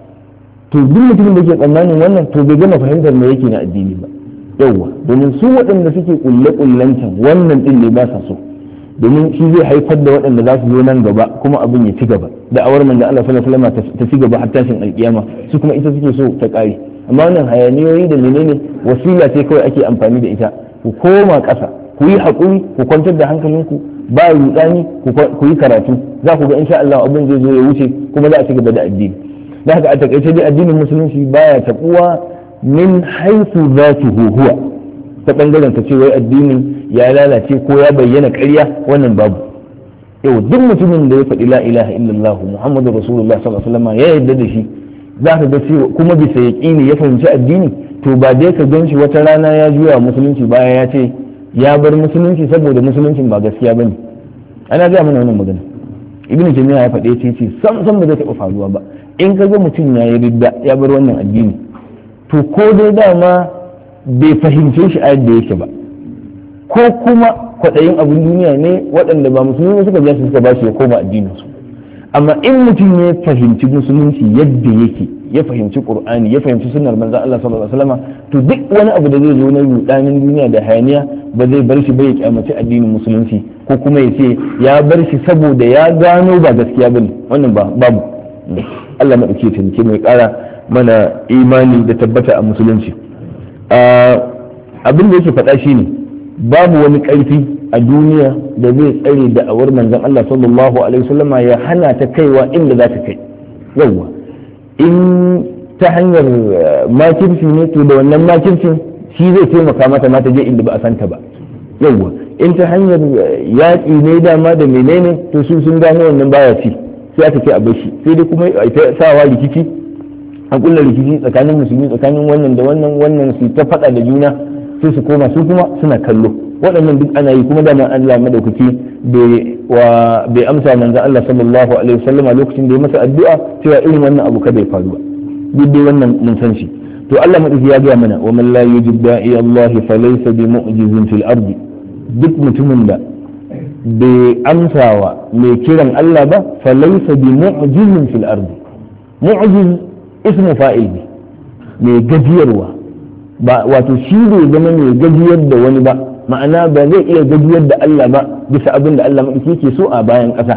to duk mutumin da ke tsammanin wannan to bai gama fahimtar me yake na addini ba. Yawwa, domin su waɗanda suke kulle kullancan wannan din ne ba sa so, domin shi zai haifar da waɗanda za su zo nan gaba kuma abin ya ci gaba. Da'awar manzo Allah sallallahu alaihi wasallam ta ci gaba har tashin alkiyama, su kuma ita suke so ta ƙare. Amma wannan hayaniyoyi da menene wasila ce kawai ake amfani da ita. Ku koma ƙasa, ku yi haƙuri, ku kwantar da hankalinku, ba rudani, ku yi karatu, za ku ga insha Allah abin zai zo ya wuce kuma za a ci gaba da addini. Da haka a takaice dai addinin musulunci baya tabuwa min haisu zatuhu huwa, ta bangaren ta ce wai addinin ya lalace ko ya bayyana ƙarya, wannan babu. Yau duk mutumin da ya faɗi la ilaha illallah Muhammadu Rasulullah sallallahu alaihi wasallam ya yarda da shi, za ka ga cewa kuma bisa yaƙini ya fahimci addini, to ba dai ka gan shi wata rana ya juya musulunci baya ya ce ya bar musulunci saboda musuluncin ba gaskiya bane. Ana gaya mana wannan magana. Ibn Taymiyyah ya faɗe ce ce sam sam ba zai taɓa faruwa ba. In ka ga mutum ya yi ridda ya bar wannan addini, to ko dai dama bai fahimce shi a yadda yake ba, ko kuma kwaɗayin abin duniya ne waɗanda ba musulmi suka biya su suka ba shi ya koma addininsu. Amma in mutum ya fahimci musulunci yadda yake, ya fahimci qur'ani, ya fahimci sunnar manzon Allah sallallahu alaihi wasallam, to duk wani abu da zai zo na rudanin duniya da hayaniya ba zai bar shi ba ya kyamaci addinin musulunci, ko kuma ya ce ya bar shi saboda ya gano ba gaskiya bane. Wannan ba babu. Allah madauke ta ke mai kara mana imani da tabbata a musulunci. Abin da yake faɗa shine babu wani ƙarfi a duniya da zai tsare da'awar manzon Allah sallallahu alaihi wasallam ya hana ta kaiwa inda za ta kai. Yawwa, in ta hanyar makirci ne, to da wannan makircin shi zai taimaka mata ma ta je inda ba a santa ba. Yawwa, in ta hanyar yaƙi ne dama da menene, to su sun gano wannan baya ci, sai aka ce a bashi, sai dai kuma a ta sawa rikici, a kulla rikici tsakanin musulmi, tsakanin wannan da wannan, wannan su ta faɗa da juna, sai su koma su kuma suna kallo. Waɗannan duk ana yi kuma dama Allah madaukaki bai amsa manzon Allah sallallahu alaihi wasallam lokacin da ya masa addu'a cewa irin wannan abu kada ya faru ba. Duk dai wannan mun san shi. To Allah madaukaki ya gaya mana wa man la yujib da'i Allah fa laysa bi mu'jizin fil ardi. Duk mutumin da bai amsawa mai kiran Allah ba fa laysa bi mu'jizin fil ardi. Mu'jiz ismu fa'il ne, mai gajiyarwa, ba wato shi bai zama mai gajiyar da wani ba, ma'ana ba zai iya gajiyar da Allah ba bisa abin da Allah maɗaukaki yake so a bayan ƙasa.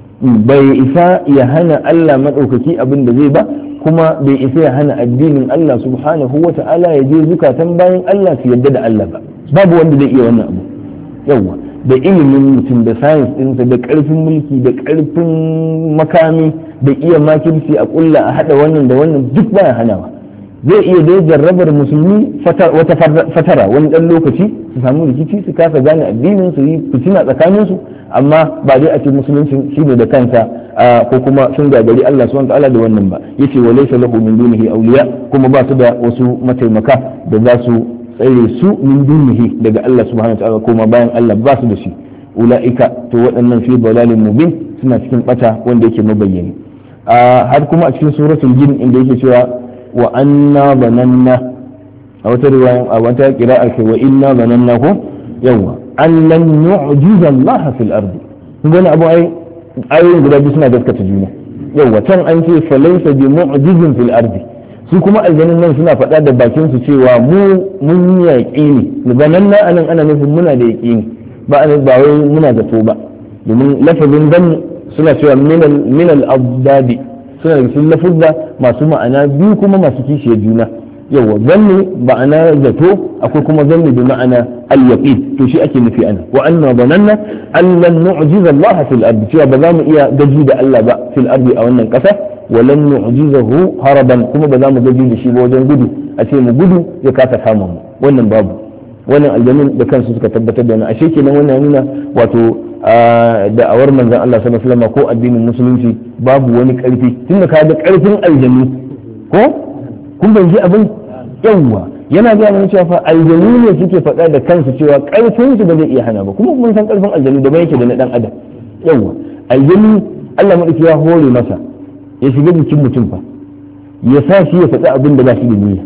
Bai isa ya hana Allah maɗaukaki abin da zai ba, kuma bai isa ya hana addinin Allah subhanahu wa ta'ala ya je zukatan bayan Allah su yadda da Allah ba. Babu wanda zai iya wannan abu. Yawwa, da ilimin mutum da sayins ɗinsa da ƙarfin mulki da ƙarfin makami da iya makirci a ƙulla a haɗa wannan da wannan duk baya hanawa. Zai iya dai jarrabar musulmi wata fatara wani ɗan lokaci su samu rikici su kasa gane addinin su yi fitina tsakanin su, amma ba dai a ce musulunci shi ne da kansa ko kuma sun gagari Allah subhanahu wa ta'ala da wannan ba. Yace wa laysa lahu min dunihi awliya, kuma ba su da wasu mataimaka da za su tsare su min dunihi daga Allah subhanahu wa ta'ala, kuma bayan Allah ba su da shi. Ula'ika, to waɗannan fi dalalin mubin, suna cikin bata wanda yake mabayyani. Har kuma a cikin suratul jin inda yake cewa wa anna zananna, a wata riwaya a wata qira'a ce wa inna zananna ko yawa an lan nu'jiza Allah fil ardi. kun gani abu ai ayoyin guda biyu suna gaskata juna. Yawa can an ce fa laysa bi mu'jizin fil ardi, su kuma aljanun nan suna faɗa da bakin su cewa mu mun yaƙi ne, zananna anan ana nufin muna da yaƙini, ba ba wai muna zato ba, domin lafazin dan suna cewa minal minal abdadi, suna da cikin lafuzza masu ma'ana biyu kuma masu kishiyar juna. Yawa zanni ma'ana zato, akwai kuma zanni bi ma'ana al-yaqin, to shi ake nufi ana wa anna dhananna an lan nu'jiza Allah fil ardi, cewa ba za mu iya gaji da Allah ba fil ardi a wannan kasa, wa lan nu'jizahu haraban, kuma ba za mu gaji da shi ba wajen gudu, a ce mu gudu ya kasa kama mu, wannan babu. Wannan aljanun da kansu suka tabbatar da wannan. Ashe kenan wannan nuna wato da'awar manzon Allah sallallahu alaihi wasallam ko addinin musulunci babu wani karfi, tunda ka ga karfin aljanu ko kun ban ji abin yawa yana ga mana cewa fa aljanu ne suke faɗa da kansu cewa karfin su ba zai iya hana ba, kuma mun san karfin aljanu da bai yake da na dan adam. Yawa aljanu Allah madauki ya hore masa ya shiga jikin mutum fa ya sa shi ya faɗi abin da ba shi da niyya,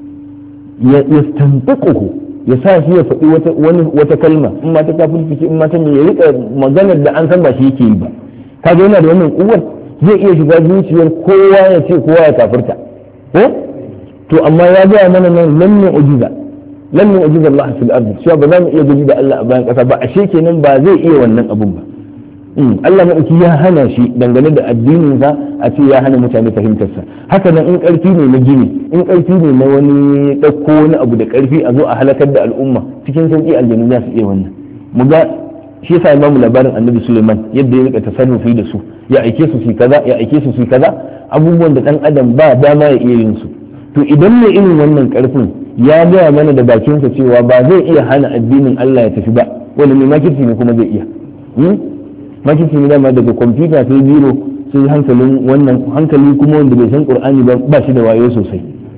ya yastantaquhu, ya sa shi ya faɗi wata wani wata kalma, in ma ta kafirci in ma ta ya rika maganar da an san ba shi yake yi ba. Kaga yana da wannan kuwar, zai iya shiga zuciyar kowa ya ce kowa ya kafirta ko to amma ya ga mana nan lam mu'jiza lam mu'jiza Allah fil ardi, cewa ba za mu iya gaji da Allah a bayan kasa ba, ashe kenan ba zai iya wannan abun ba. Allah madauki ya hana shi dangane da addinin sa, a ce ya hana mutane fahimtar sa. Haka nan in karfi ne na gini, in karfi ne na wani dauko wani abu da karfi a zo a halakar da al'umma cikin sauki, aljanu za su iya wannan. Mu ga shi yasa imamu labarin annabi Suleiman yadda ya rika tasarrufi da su, ya aike su su kaza, ya aike su su kaza, abubuwan da dan adam ba dama ya iya yin su. To idan ne irin wannan karfin ya gaya mana da bakinsa cewa ba zai iya hana addinin Allah ya tafi ba, wanda mai makirci ne kuma zai iya. Makirci ne dama daga kwamfuta sai biro sai hankalin wannan hankali kuma wanda bai san Qur'ani ba ba shi da wayo sosai.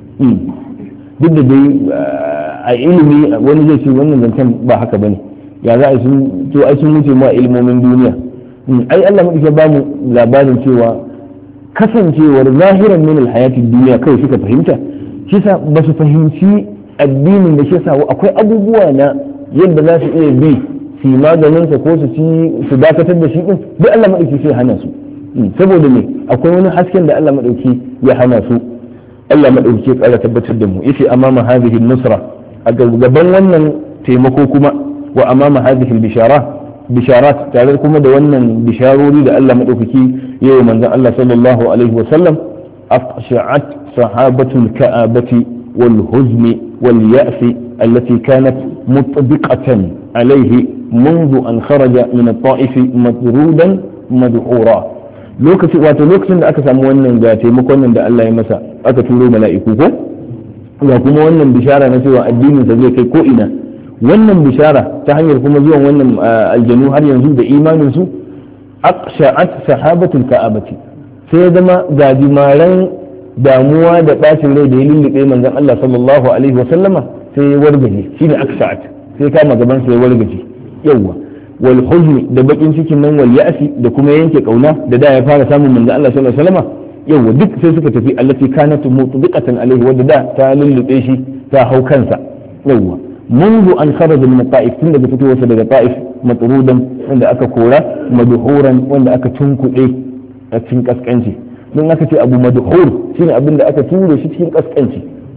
Duk da dai a ilimi wani zai ce wannan zancen ba haka bane, ya za a sun to ai sun wuce mu a ilmomin duniya. Ai Allah mu ba mu labarin cewa kasancewar zahiran min alhayati duniya kawai suka fahimta, shi sa ba su fahimci addinin da shi sa akwai abubuwa na yadda za su iya bi su yi maganinsa ko su ci su dakatar da shi din, duk Allah madauki sai hana su. Saboda me akwai wani hasken da Allah madauki ya hana su. Allah madauki ya kara tabbatar da mu, yace amama hadhihi nusra, a gaban wannan taimako kuma wa amama hadhihi bishara bisharat, tare kuma da wannan bisharori da Allah madaukaki yayi manzon Allah sallallahu alaihi wa sallam, afsha'at sahabatul ka'abati wal huzni wal ya'si allati kanat mutbiqatan alaihi منذ أن خرج من الطائف مطرودا مدحورا. lokaci wato lokacin da aka samu wannan ga taimakon nan da Allah ya masa, aka turo mala'iku ko ga kuma wannan bishara na cewa addinin sa zai kai ko ina, wannan bishara ta hanyar kuma zuwan wannan aljanu har yanzu da imanin su, aqsha'at sahabatul ka'abati, sai ya zama gajimaran damuwa da bacin rai da ya lullube manzon Allah sallallahu alaihi wa sallama sai ya wargaje, shine aqsha'at, sai kama gaban sa ya wargaje. Yawwa wal huzni da bakin cikin nan wal ya'si da kuma yanke kauna da da ya fara samun manzon Allah sallallahu alaihi wa sallama, yawwa duk sai suka tafi allati kanat mutbiqatan alaihi, wadda da ta lullube shi ta hau kansa. Yawwa منذ أن خرج من الطائف، تند بفتوة daga طائف مطرودا wanda aka kora, madhuran wanda aka tunkuɗe a cikin kaskanci. Don aka ce abu madhur shine abin da aka ture shi cikin kaskanci,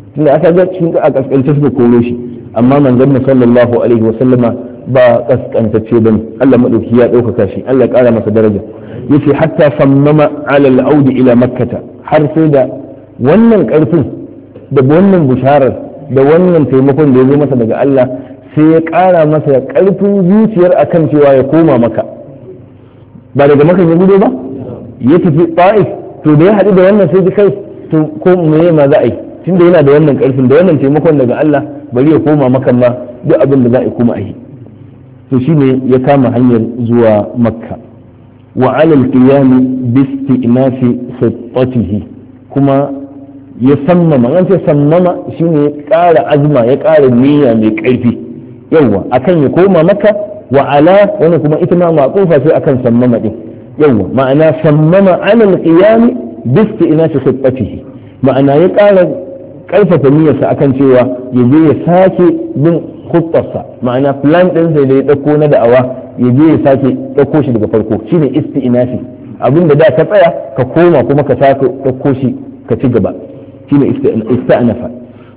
tunda aka ga cikin a kaskance suka koro shi amma manzon sallallahu alaihi wa sallama ba kaskantacce bane Allah madauki ya ɗaukaka shi Allah ya ƙara masa daraja yace hatta sammama ala al-aud ila makkah har sai da wannan karfin da wannan bisharar da wannan taimakon da ya zo masa daga Allah sai ya ƙara masa karfin zuciyar akan cewa ya koma maka ba daga maka ya gudo ba ya tafi ta'if to da ya haɗu da wannan sai ji kai to ko meye ma za a yi tunda yana da wannan karfin da wannan taimakon daga Allah bari ya koma maka ma duk abin da za a yi kuma a yi to shine ya kama hanyar zuwa makka wa ala al-qiyam bi isti'nafi sittatihi kuma ya sammama an ce sammama shine ya ƙara azma ya ƙara niyya mai ƙarfi yawa akan ya koma makka wa ala wani kuma ita ma ma'qufa sai akan sammama din yawa ma'ana sammama ala al-qiyam bi isti'nafi sittatihi ma'ana ya ƙara ƙarfafa niyyarsa akan cewa ya je ya sake bin khuttarsa ma'ana plan din sai da ya dauko na da'awa ya je ya sake dauko shi daga farko shine isti'nafi abinda da ka tsaya ka koma kuma ka sake dauko shi ka ci gaba shine ista'nafa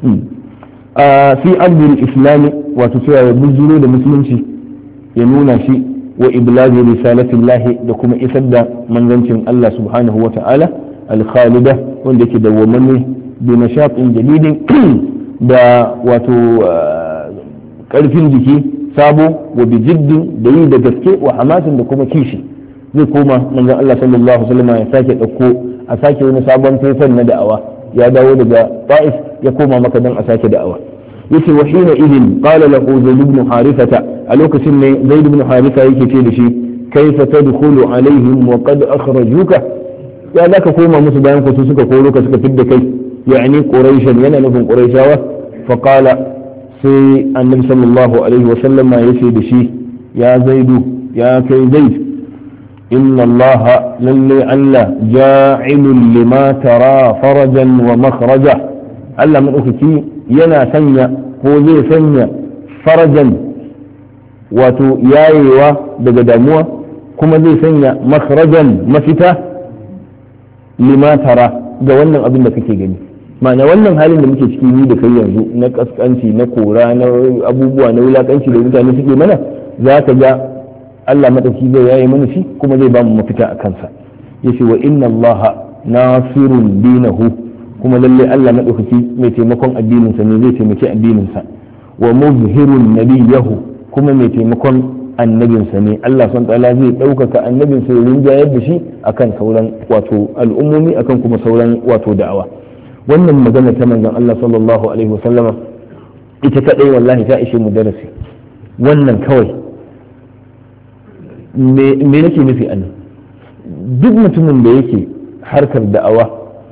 a fi abdul islami wato cewa ya bujuro da musulunci ya nuna shi wa iblaghi risalatillahi da kuma isar da manzancin Allah subhanahu wa ta'ala al-khalida wanda yake dawwamanne bi nashatin jadidin da wato karfin jiki sabo wa bi jiddin da yi da gaske wa hamasin da kuma kishi zai koma manzon Allah sallallahu alaihi wasallam ya sake dauko a sake wani sabon faifan na da'awa ya dawo daga Ta'if ya koma maka dan a sake da'awa yace wa hina idin qala lahu zaid ibn harithata a lokacin ne zaid ibn haritha yake ce da shi kaifa tadkhulu alaihim wa qad akhrajuka ya zaka koma musu bayan ku suka koro ka suka fidda kai yani quraishan yana nufin quraishawa fa qala sai annabi sallallahu alaihi wa sallama yace da shi ya zaidu ya kai zaid inna allaha lalle allah ja'ilun lima tara farajan wa makhraja allah madaukaki yana sanya ko zai sanya farajan wato yayewa daga damuwa kuma zai sanya makhrajan mafita lima tara ga wannan abin da kake gani ma'ana wannan halin da muke ciki ni da kai yanzu na kaskanci na kora na abubuwa na wulakanci da mutane suke mana za ka ga Allah madauki zai yaye mana shi kuma zai ba mu mafita a kansa yace wa inna allaha nasirun dinahu kuma lalle Allah madaukaki mai taimakon addinin sa ne zai taimaki addinin sa wa muzhirun nabiyahu kuma mai taimakon annabin sa ne Allah subhanahu ta'ala zai daukaka annabin sa ya rinjayar da shi akan sauran wato al'ummomi akan kuma sauran wato da'awa wannan magana ta manzon Allah sallallahu alaihi wasallama ita kadai wallahi ta ishe mu darasi wannan kawai me nake nufi a nan duk mutumin da yake harkar da'awa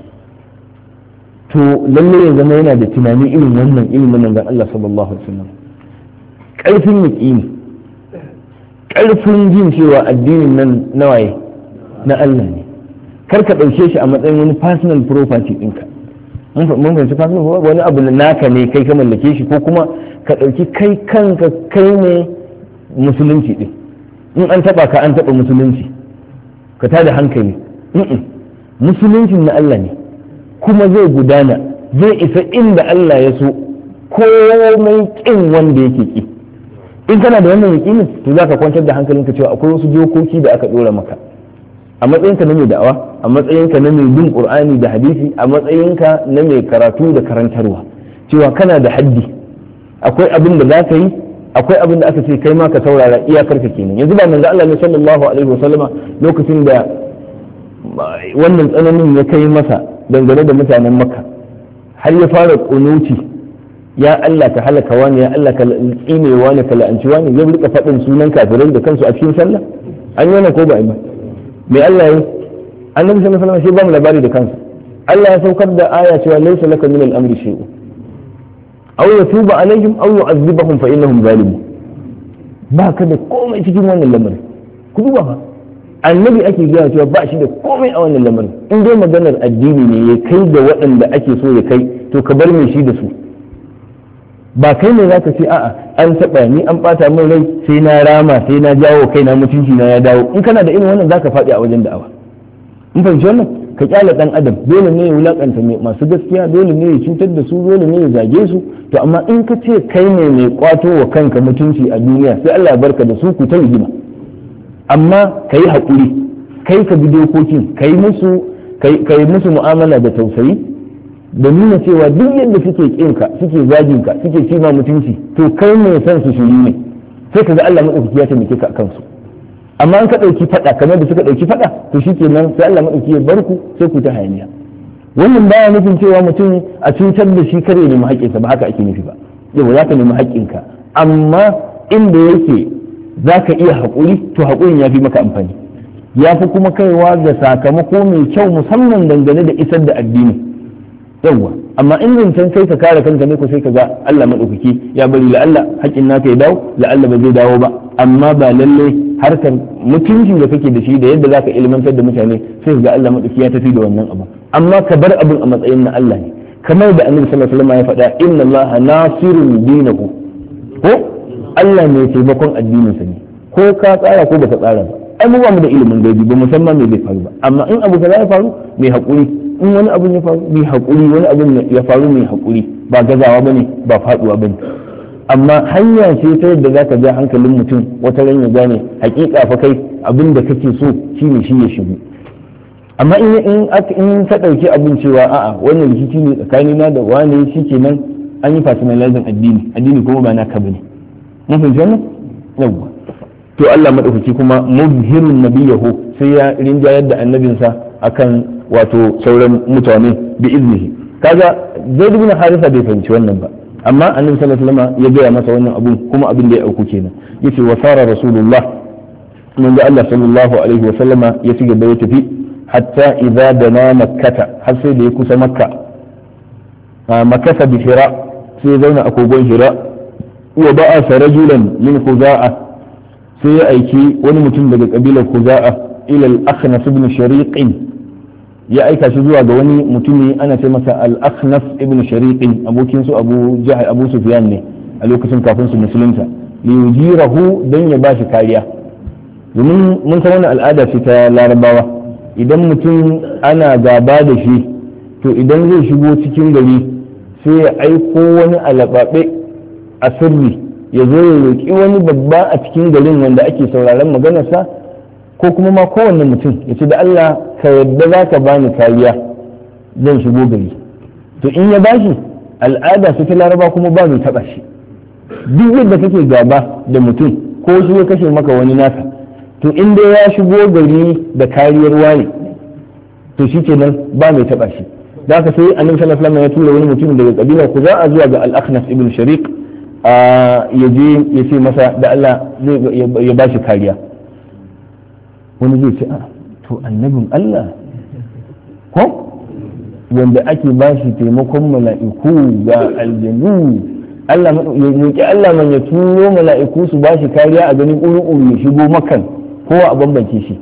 to lalle ya zama yana da tunani irin wannan ilimin nan ga Allah sallallahu alaihi wasallam karfin yaqini karfin jin cewa addinin nan nawaye na Allah ne kar ka dauke shi a matsayin wani personal property ɗinka mun fahimci personal property wani abu naka ne kai ka mallake shi ko kuma ka dauki kai kanka kai ne musulunci din in an taba ka an taba musulunci ka tada hankali musuluncin na Allah ne kuma zai gudana zai isa inda Allah ya so komai kin wanda yake ki in kana da wannan yakinin to zaka kwantar da hankalinka cewa akwai wasu dokoki da aka dora maka a matsayinka na mai da'awa a matsayinka na mai bin qur'ani da hadisi a matsayinka na mai karatu da karantarwa cewa kana da haddi akwai abin da zaka yi akwai abin da aka ce kai ma ka saurara iyakar ka kenan yanzu ba manzo Allah ne sallallahu alaihi wasallama lokacin da wannan tsananin ya kai masa dangane da mutanen Makka har ya fara kunuti ya Allah ka halaka wani ya Allah ka tsine wani ka la'anci wani ya rika faɗin sunan kafirai da kansu a cikin sallah an yi wannan ko ba ba me Allah ya annabi sallallahu alaihi wasallam shi ba mu labari da kansa Allah ya saukar da aya cewa laysa laka min al-amri shay'un aw yatuba alaihim aw yu'adhibahum fa innahum zalimun ba ka da komai cikin wannan lamarin ku duba fa annabi ake gaya cewa ba shi da komai a wannan lamarin in dai maganar addini ne ya kai da waɗanda ake so ya kai to ka bar mai shi da su ba kai ne zaka ce a'a an taɓa ni an ɓata min rai sai na rama sai na jawo kai na mutunci na ya dawo in kana da irin wannan zaka faɗi a wajen da'awa in fahimci wannan ka kyale dan adam dole ne ya wulakanta masu gaskiya, dole ne ya cutar da su, dole ne ya zage su, to amma in ka ce kai ne mai kwato wa kanka mutunci a duniya sai Allah ya barka da su ku ta rigima. Amma ka yi haƙuri, kai ka bi dokokin, ka yi musu ka yi musu mu'amala da tausayi da nuna cewa duk yadda suke kinka suke zaginka suke cima mutunci to kai ne san su shiri ne, sai ka ga Allah maɗaukaki ya taimake ka akan su. amma an ka ɗauki faɗa kamar da suka ɗauki faɗa to shi kenan sai Allah maɗauki ya bar ku sai ku ta hayaniya. wannan baya nufin cewa mutum a cutar da shi kare nemi haƙƙinsa, ba haka ake nufi ba. yau za ka nemi haƙƙinka amma inda yake za ka iya haƙuri to haƙurin ya fi maka amfani, ya fi kuma kaiwa ga sakamako mai kyau musamman dangane da isar da addini. yawwa amma in zancen kai ka kare kanka ne ko sai ka ga Allah maɗaukaki ya bari la'alla haƙƙin naka ya dawo la'alla ba zai dawo ba, amma ba lalle harkar mutuncin da kake da shi da yadda zaka ilmantar da mutane sai ga Allah maɗaukaki ya tafi da wannan abu. amma ka bar abin a matsayin na Allah ne, kamar da Annabi sallallahu alaihi wasallam ya faɗa inna Allah nasirun dinahu, ko Allah ne taimakon addinin sa ne ko ka tsara ko baka tsara ba. ai mu ba mu da ilimin gaibi ba musamman me zai faru ba, amma in abu kaza ya faru mai haƙuri, in wani abun ya faru mai haƙuri, wani abun ya faru mai haƙuri, ba gazawa bane ba faduwa bane. amma hanya ce ta yadda zaka ja hankalin mutum wata ran ya gane hakika fa kai abin da kake so shine shi ya shigo. amma in in in ka dauki abin cewa a'a wannan rikici ne tsakanina da wani shikenan an yi personalizing addini addini kuma ba naka bane. mun fahimci wannan yawa to Allah madaukaki kuma mubhirun nabiyahu sai ya rinjayar da annabinsa akan wato sauran mutane bi iznihi. kaga Zaid ibn Haritha bai fahimci wannan ba, amma annabi sallallahu alaihi wasallam ya gaya masa wannan abun kuma abin da ya auku kenan. yace wa sara rasulullah mun ga Allah sallallahu alaihi wasallama ya ci gaba ya tafi hatta idza dana makkata har sai da ya kusa makka. makasa bi hira sai zauna a kogon hira wa ba'a rajulan min khuza'a sai ya aiki wani mutum daga kabilar khuza'a ila al-akhnas ibn shariq ya aika shi zuwa ga wani mutumi ana ce masa al-akhnas ibn shariq abokin su abu jahal abu sufyan ne a lokacin kafin su musulunta li yujirahu dan ya bashi kariya. domin mun san wannan al'ada ce ta larabawa, idan mutum ana gaba da shi to idan zai shigo cikin gari sai ya aiko wani alababe a sirri ya zo ya roƙi wani babba a cikin garin wanda ake sauraron maganarsa ko kuma ma kowanne mutum ya ce da Allah ka yadda za ka bani kariya zan shigo gari. to in ya bashi al'ada su ta laraba kuma ba mai taɓa shi. duk yadda kake gaba da mutum ko shi ya kashe maka wani nasa to in dai ya shigo gari da kariyar wani to shi kenan ba mai taɓa shi. da haka sai annabi sallallahu alaihi wasallam ya tura wani mutum daga kabilar Khuza'a zuwa ga al-Akhnas ibn Shariq ya je ya ce masa da Allah zai ya bashi kariya. wani zai ce a to annabin Allah ko wanda ake bashi taimakon mala'iku ga aljanu Allah ya roki Allah man ya turo mala'iku su bashi kariya a ganin uru-uru ya shigo makan kowa a bambance shi.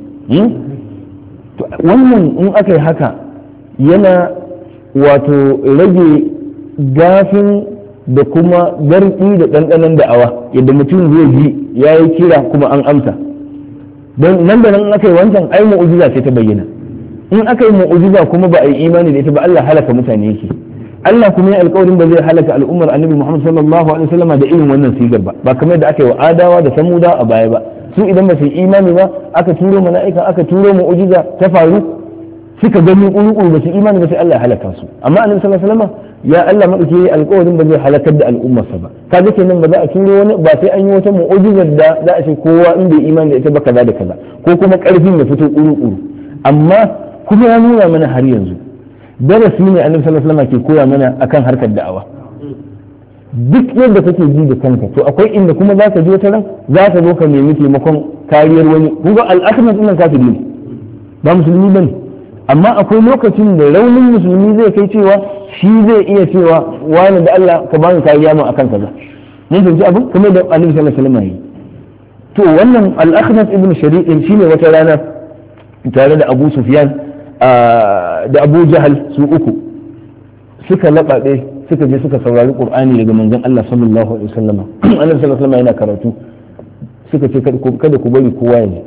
wannan in aka yi haka yana wato rage gafin da kuma garɗi da ɗanɗanon da'awa yadda mutum zai ji ya yi kira kuma an amsa. don nan da nan aka yi wancan ai mu'ujiza ce ta bayyana. in aka yi mu'ujiza kuma ba a yi imani da ita ba Allah halaka mutane yake. Allah kuma ya alƙawarin ba zai halaka al'ummar annabi Muhammad sallallahu alaihi wasallam da irin wannan sigar ba ba kamar da aka yi wa adawa da samuda a baya ba. su idan ba su yi imani ba aka turo mala'ika aka turo mu'ujiza ta faru suka gani ƙuruƙuru ba su imani ba sai Allah ya halaka su. amma annabi sallallahu alaihi wasallam ya Allah madauke yi alƙawarin ba zai halakar da al'ummarsa ba. kaga kenan ba za a turo wani ba sai an yi wata mu'ujizar da za a ce kowa in bai imani da ita ba kaza da kaza ko kuma ƙarfin ya fito ƙuruƙuru. amma kuma ya nuna mana har yanzu darasi ne annabi sallallahu alaihi wasallam ke koya mana akan harkar da'awa. duk yadda kake ji da kanka to akwai inda kuma za ka je wata ran za ka zo ka nemi taimakon kariyar wani. kun ga al'akman din nan kafiri ne ba musulmi bane, amma akwai lokacin da raunin musulmi zai kai cewa shi zai iya cewa wani da Allah ka bani kariya mu akan kaza. mun fahimci abu kuma da annabi sallallahu alaihi wasallam yi. to wannan al-akhnas ibn shari'in shine wata rana tare da Abu Sufyan da Abu Jahal su uku suka lababe suka je suka saurari Qur'ani daga manzon Allah sallallahu alaihi wasallam. annabi sallallahu alaihi wasallam yana karatu suka ce kada ku bari kowa ya ji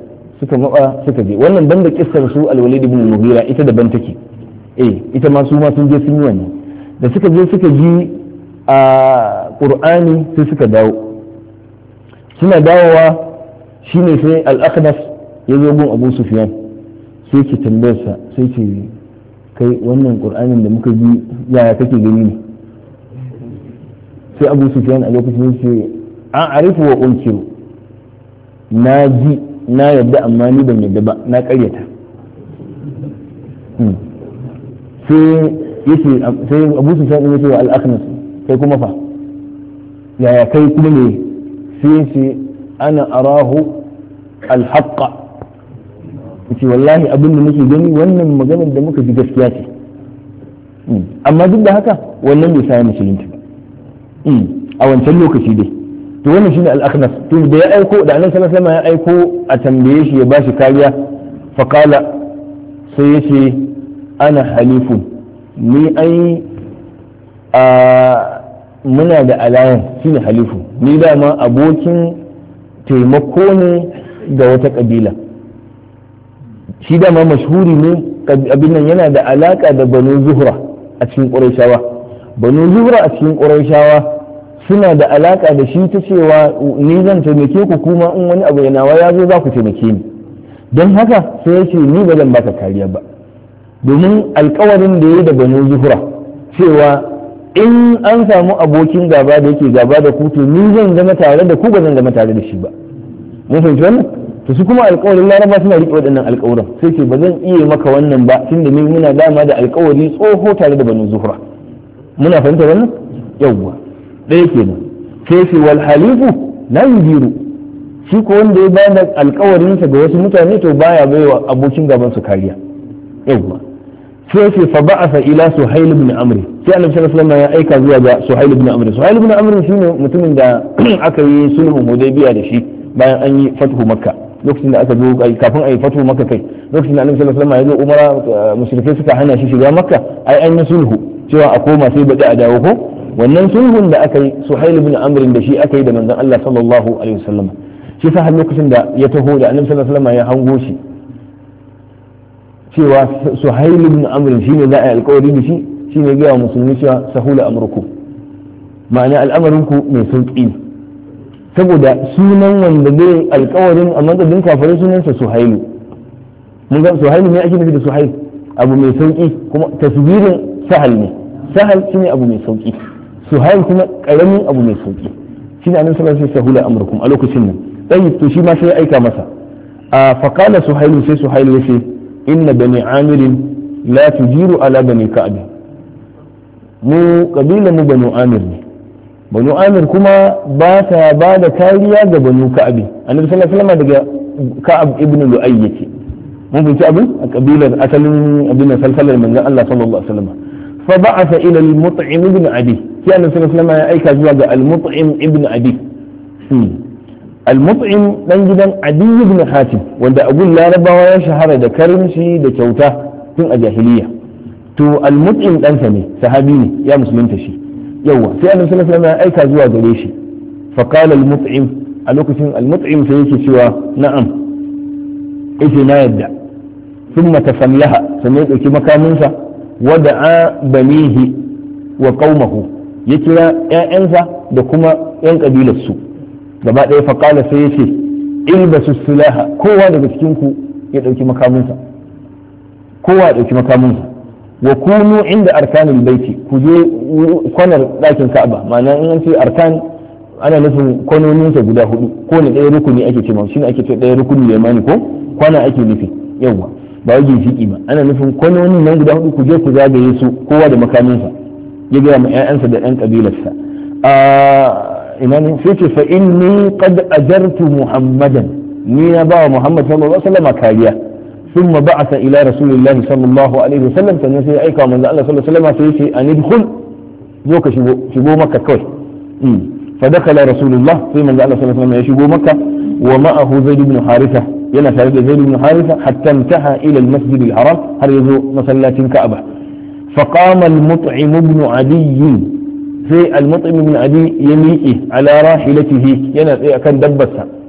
suka matsa suka je. Wannan banda kissar su al-Walid ibn Mughira ita daban take, eh ita ma su ma sun je sun yi wannan. Da suka je suka ji a Qur'ani sai suka dawo, suna dawowa shine sai al-Akhnas ya zo gun Abu Sufyan sai ke tambayarsa sai ce kai wannan Qur'anin da muka ji yaya kake gani ne? sai Abu Sufyan a lokacin ce an arifu wa unkiru, na ji na yadda amma ni ban yadda ba, na karyata. sai yace sai Abu Sufyan ya ce wa al-Akhnas kai kuma fa yaya kai kuma ne? sai ce ana arahu al-haqqa, yace wallahi abin da nake gani wannan maganar da muka ji gaskiya ce, amma duk da haka wannan bai sa musulunci ba a wancan lokaci dai. to wannan shine al-Akhnas. to da ya aiko da Annabi sallallahu alaihi wasallam ya aiko a tambaye shi ya bashi kariya, fa qala sai yace ana halifun, ni ai a muna da alayan shine halifu, ni dama abokin taimako ne ga wata kabila. shi dama mashhuri ne abin nan, yana da alaka da Banu Zuhra a cikin Qurayshawa. Banu Zuhra a cikin Qurayshawa suna da alaka da shi ta cewa ni zan taimake ku kuma in wani abu yana ya zo za ku taimake ni. don haka sai ya ce ni ba zan baka kariya ba, domin alkawarin da ya yi da Banu Zuhra cewa in an samu abokin gaba da yake gaba da ku to ni zan zama tare da ku ba zan zama tare da shi ba. mun fahimci wannan? to su kuma alkawarin Laraba suna riƙe waɗannan alkawarin, sai ce ba zan iya maka wannan ba tunda ni muna dama da alkawari tsoho tare da Banu Zuhra. muna fahimta wannan? yawwa ɗaya kenan. sai ce wal halifu la yudiru, shi ko wanda ya bada alkawarinsa ga wasu mutane to baya baiwa abokin gaban su kariya. yawwa sai ce fa ba'atha ila Suhail ibn Amr, sai Annabi sallallahu alaihi wasallam ya aika zuwa ga Suhail ibn Amr. Suhail ibn Amr shine mutumin da aka yi sulhun Hudaybiya da shi bayan an yi fathu Makka, lokacin da aka zo kafin a yi fathu Makka kai lokacin da Annabi sallallahu alaihi wasallam ya zo umara mushrikai suka hana shi shiga Makka, ai an yi sulhu cewa a koma sai bada a dawo ko. wannan sulhun da aka yi Suhail ibn Amr da shi aka yi da manzon Allah sallallahu alaihi wasallam. shi sa har lokacin da ya taho da Annabi sallallahu alaihi wasallam ya hango shi cewa Suhail ibn Amr shine za a yi alƙawari da shi, shine ga musulmi cewa sahula amrukum, ma'ana al'amarinku mai sauki ne, saboda sunan wanda zai alƙawarin a madadin kafirai sunansa Suhailu. mun ga Suhailu ne ake nufi da Suhail, abu mai sauki, kuma tasbirin sahal ne, sahal shine abu mai sauki, Suhail kuma karamin abu mai sauki. shine annabi sallallahu alaihi wasallam sahula amrukum a lokacin nan. sai to shi ma sai ya aika masa a fa qala Suhail, sai Suhail ya ce inna bani Amir la tujiru ala bani Ka'b, mu kabila mu banu Amir ne, banu Amir kuma ba ta ba da kariya ga banu Ka'b. annabi sallallahu alaihi wasallam daga Ka'ab ibn Lu'ay yake, mun binci abin a kabilar asalin abin salsalar manzon Allah sallallahu alaihi wasallam. fa ba'atha ila al-Mut'im ibn Adi, sai annabi sallallahu alaihi wasallam ya aika zuwa ga al-Mut'im ibn Adi. al-Mut'im dan gidan Adi ibn Hatim, wanda abun Larabawa ya shahara da karimci da kyauta tun a jahiliya. to al-Mut'im ɗansa ne, sahabi ne, ya musulunta shi. yawa sai annabi sallallahu alaihi wasallam ya aika zuwa gare shi. fa qala al-Mut'im, a lokacin al-Mut'im sai yake cewa na'am, yace na yadda. thumma tasallaha, sannan ya dauki makaminsa, wada'a banihi wa qaumahu, ya kira ƴaƴansa da kuma ƴan kabilarsu gaba ɗaya. fa qala sai yace ilbasu silaha, kowa daga cikin ku ya dauki makaminsa, kowa ya dauki makaminsa. wa kunu inda arkanul baiti, ku je kwanar ɗakin Ka'aba, ma'ana in an ce arkan ana nufin kwanoninsa guda hudu, ko ne ɗaya rukuni ake ce ma, shine ake ce ɗaya rukuni limani ko kwana ake nufi. yawa ba wajen shiki ba, ana nufin kwanonin nan guda hudu ku je ku zagaye su kowa da makaminsa. ya gaya ma ƴaƴansa da ƴan kabilarsa. ina ne sai ce fa inni qad ajartu Muhammadan, ni na ba wa Muhammad sallallahu alaihi wasallam kariya. ثم بعث إلى رسول الله صلى الله عليه وسلم، فنسي أيكا من الله صلى الله عليه وسلم سيسي أن يدخل زوك شبو, شبو مكة كوي. فدخل رسول الله في من الله صلى الله عليه وسلم يشبو مكة ومعه زيد بن حارثة، ينفع زيد بن حارثة حتى انتهى إلى المسجد الحرام، هل يزو مسلات كعبة. فقام المطعم بن عدي، في المطعم بن عدي يميئه على راحلته، ينفع كان دبسها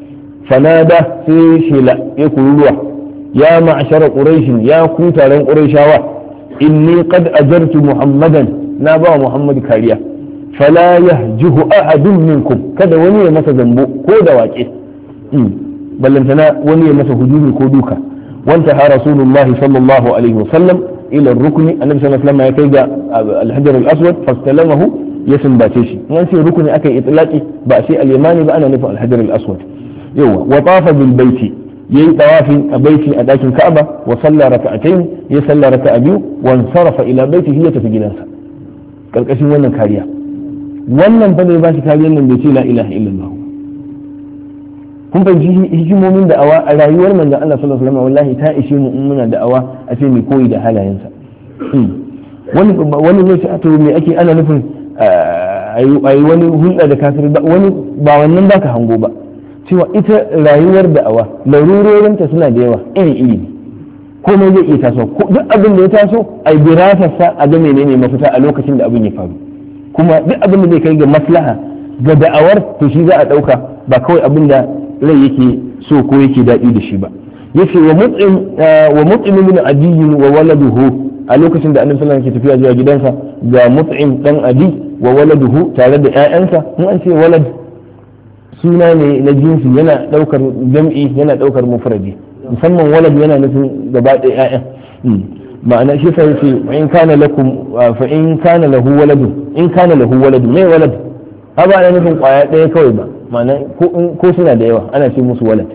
fanada sai shela ya kururuwa ya ma'ashara quraish ya ku taron quraishawa inni qad ajartu muhammadan na ba muhammad kariya fala yahjuhu ahadun minkum kada wani ya masa zambo ko da waƙe ballantana wani ya masa hujumi ko duka wanta ha rasulullahi sallallahu alaihi wasallam ila rukuni annabi sallallahu alaihi wasallam ya kai ga al-hajar al-aswad fastalamahu ya sumbace shi in sai rukuni aka yi itlaqi ba sai al-yamani ba ana nufin al-hajar al-aswad yawa wa tafa bil baiti yayi tawafin a baiti a dakin ka'aba wa salla raka'atayn ya salla raka'a biyu wa sarafa ila baitihi ya tafi gidansa karkashin wannan kariya wannan fa ne ba shi kariyar nan bai ce la ilaha illallah kun fahimci hikimomin da'awa a rayuwar manzon Allah sallallahu alaihi wasallam wallahi ta ishe mu in muna da'awa a ce mai koyi da halayensa wani wani ne sai to me ake ana nufin ayi wani hulɗa da kafir wani ba wannan baka hango ba cewa ita rayuwar da'awa larurorinta suna da yawa iri iri ne komai zai iya taso duk abin da ya taso ai birasarsa a ga menene mafita a lokacin da abin ya faru kuma duk abin da zai kai ga maslaha ga da'awar to shi za a ɗauka ba kawai abin da rai yake so ko yake daɗi da shi ba yace wa mut'im wa mut'im min adiyin wa waladuhu a lokacin da annabi sallallahu alaihi wasallam ke tafiya zuwa gidansa ga mut'im dan adi wa waladuhu tare da ƴaƴansa in an ce walad suna ne na jinsi yana daukar jam'i yana daukar mufradi musamman walad yana nufin gaba ɗaya ƴaƴan ma'ana shi sai yace in kana lakum fa in kana lahu waladun in kana lahu waladun mai walad haba ana nufin kwaya ɗaya kawai ba ma'ana ko suna da yawa ana ce musu walad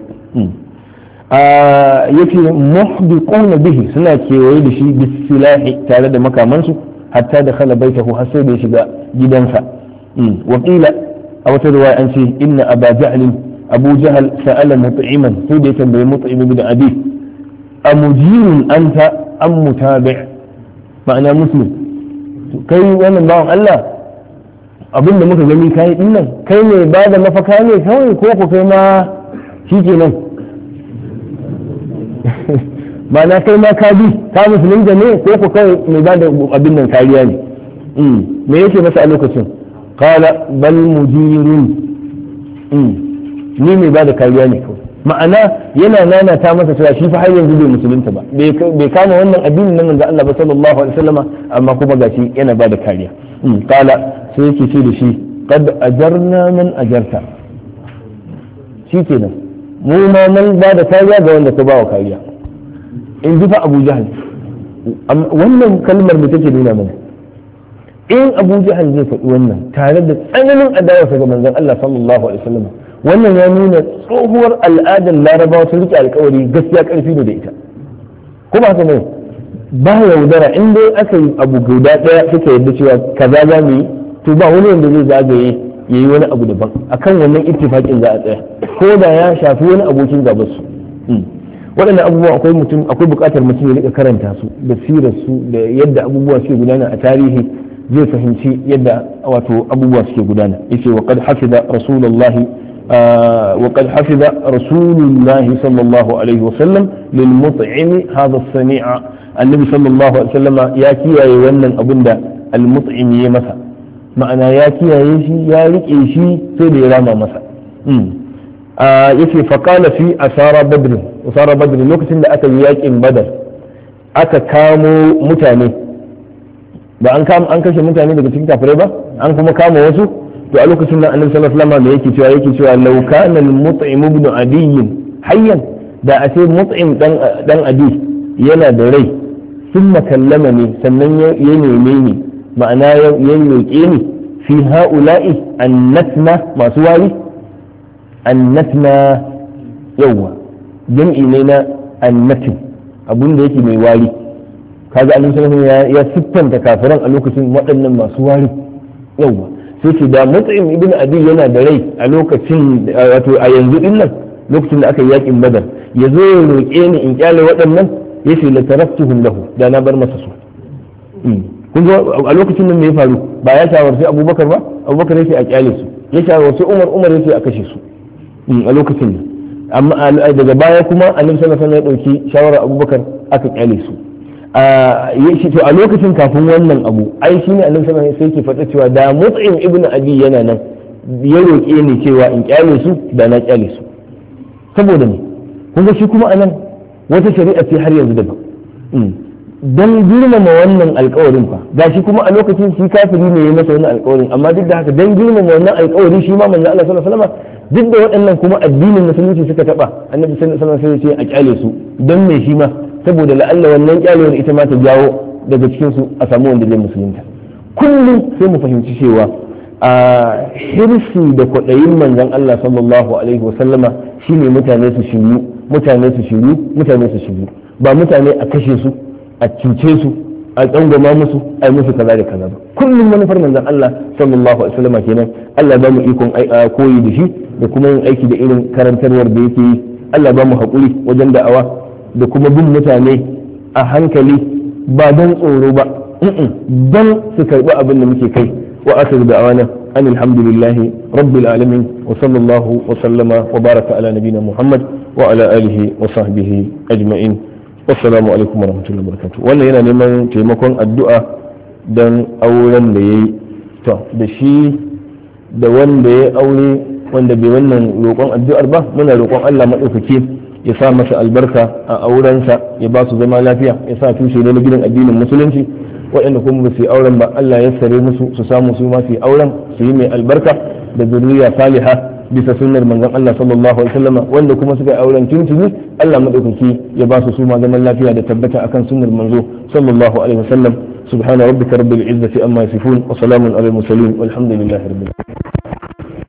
yake muhdiquna bihi suna kewaye da shi bisilahi tare da makamansu hatta da khala baitahu har sai da ya shiga gidansa wa qila a wata riwaya an ce inna aba jahl abu jahl sa'ala mut'iman sai da ya tambaye mut'im ibn abi amujirun anta am mutabi' ma'ana muslim kai wannan bawan Allah abin da muka gani kai din nan kai ne ba da mafaka ne kawai ko ko kai ma shikenan ba na kai ma ka bi ka musulunta ne ko ko kai mai ba da abin nan kariya ne me yake masa a lokacin qala bal mujirun ni mai ba da kariya ne kawai ma'ana yana nana ta masa cewa shi fa har yanzu bai musulunta ba bai kama wannan addinin nan manzo Allah ba sallallahu alaihi wasallama amma kuma gashi yana ba da kariya qala sai yake ce da shi qad ajarna man ajarta shi kenan mu ma mun ba da kariya ga wanda ka ba wa kariya in ji fa Abu Jahal wannan kalmar da take nuna mana in Abu Jahal zai faɗi wannan tare da tsananin adawarsa ga manzon Allah sallallahu alaihi wasallam wannan ya nuna tsohuwar al'adar larabawa sun rike alkawari gaskiya karfi ne da ita kuma haka ne ba yaudara in dai aka yi abu guda ɗaya suka yadda cewa kaza za mu yi to ba wani wanda zai zagaye ya yi wani abu daban akan wannan ittifaƙin za a tsaya ko da ya shafi wani abokin gabar su waɗannan abubuwa akwai mutum akwai buƙatar mutum ya rika karanta su da sirar su da yadda abubuwa suke gudana a tarihi zai fahimci yadda wato abubuwa suke gudana yace wa qad hafiza rasulullah wa qad hafiza rasulullah sallallahu alaihi wa sallam lil mut'imi hadha as-sami'a annabi sallallahu alaihi wa sallama ya kiyaye wannan abin da al mut'imi ya masa ma'ana ya kiyaye shi ya rike shi sai da ya rama masa yace faqala fi asara badr asara badr lokacin da aka yi yakin badar aka kamo mutane ba an kama an kashe mutane daga cikin kafirai ba an kuma kama wasu to a lokacin nan annabi sallallahu alaihi wasallam da yake cewa yake cewa law kana al-mut'im ibn adiy hayyan da a ce mut'im dan dan adi yana da rai sun kallama ne sannan ya neme ni ma'ana ya roƙe ni fi ha'ula'i annatna masu wari annatna yawa jam'i ne na annatin abun da yake mai wari kaga annabi sallallahu alaihi ya siffanta kafiran a lokacin waɗannan masu wari yawa sai ce da mut'im ibn abi yana da rai a lokacin wato a yanzu din nan lokacin da aka yi yakin badar ya zo ya roƙe ni in kyale waɗannan yace la taraktuhum lahu da na bar masa su kun ga a lokacin nan me ya faru ba ya shawarci abubakar ba abubakar yace a kyale su ya shawarci umar umar yace a kashe su a lokacin nan amma daga baya kuma annabi sallallahu alaihi wasallam ya dauki shawarar abubakar aka kyale su to a lokacin kafin wannan abu ai shine annabi sallallahu alaihi wasallam sai ke faɗa cewa da mut'im ibn abi yana nan ya roƙe ni cewa in kyale su da na kyale su saboda ne kun ga shi kuma anan wata shari'a ce har yanzu daban dan girmama wannan alƙawarin fa gashi kuma a lokacin shi kafiri ne ya masa wannan alƙawarin amma duk da haka dan girmama wannan alƙawari shi ma manzo Allah sallallahu alaihi wasallam duk da waɗannan kuma addinin musulunci suka taba annabi sallallahu alaihi wasallam sai ya ce a kyale su dan me shi ma saboda la'alla wannan kyalewar ita ma ta jawo daga cikin su a samu wanda zai musulunta kullum sai mu fahimci cewa a hirsi da kwaɗayin manzon Allah sallallahu alaihi wasallama shine mutane su shiru mutane su shiru mutane su shiru ba mutane a kashe su a cuce su a tsangwama musu a yi musu kaza da kaza ba kullum manufar manzon Allah sallallahu alaihi wasallam kenan Allah ba mu ikon koyi da shi da kuma yin aiki da irin karantarwar da yake yi Allah ba mu haƙuri wajen da'awa da kuma bin mutane a hankali ba don tsoro ba don su karɓi abin da muke kai wa asiru da'awana an alhamdulillahi rabbil alamin wa sallallahu wa sallama wa baraka ala nabina Muhammad wa ala alihi wa sahbihi ajma'in. Assalamu alaikum warahmatullahi wabarakatuh. Wannan yana neman taimakon addu'a don auren da ya yi to da shi da wanda ya aure wanda bai wannan roƙon addu'ar ba muna roƙon Allah maɗaukaki ya sa masa albarka a aurensa ya ba su zama lafiya ya sa tushe na gidan addinin musulunci waɗanda kuma ba su yi auren ba Allah ya sare musu su samu su ma su yi auren su yi mai albarka da zuriya saliha bisa sunnar manzon Allah sallallahu alaihi wasallam wanda kuma suka yi auren tuntuni Allah madaukaki ya ba su suma zaman lafiya da tabbata akan sunnar manzo sallallahu alaihi wasallam subhana rabbika rabbil izzati amma yasifun wa salamun alal mursalin walhamdulillahi rabbil alamin.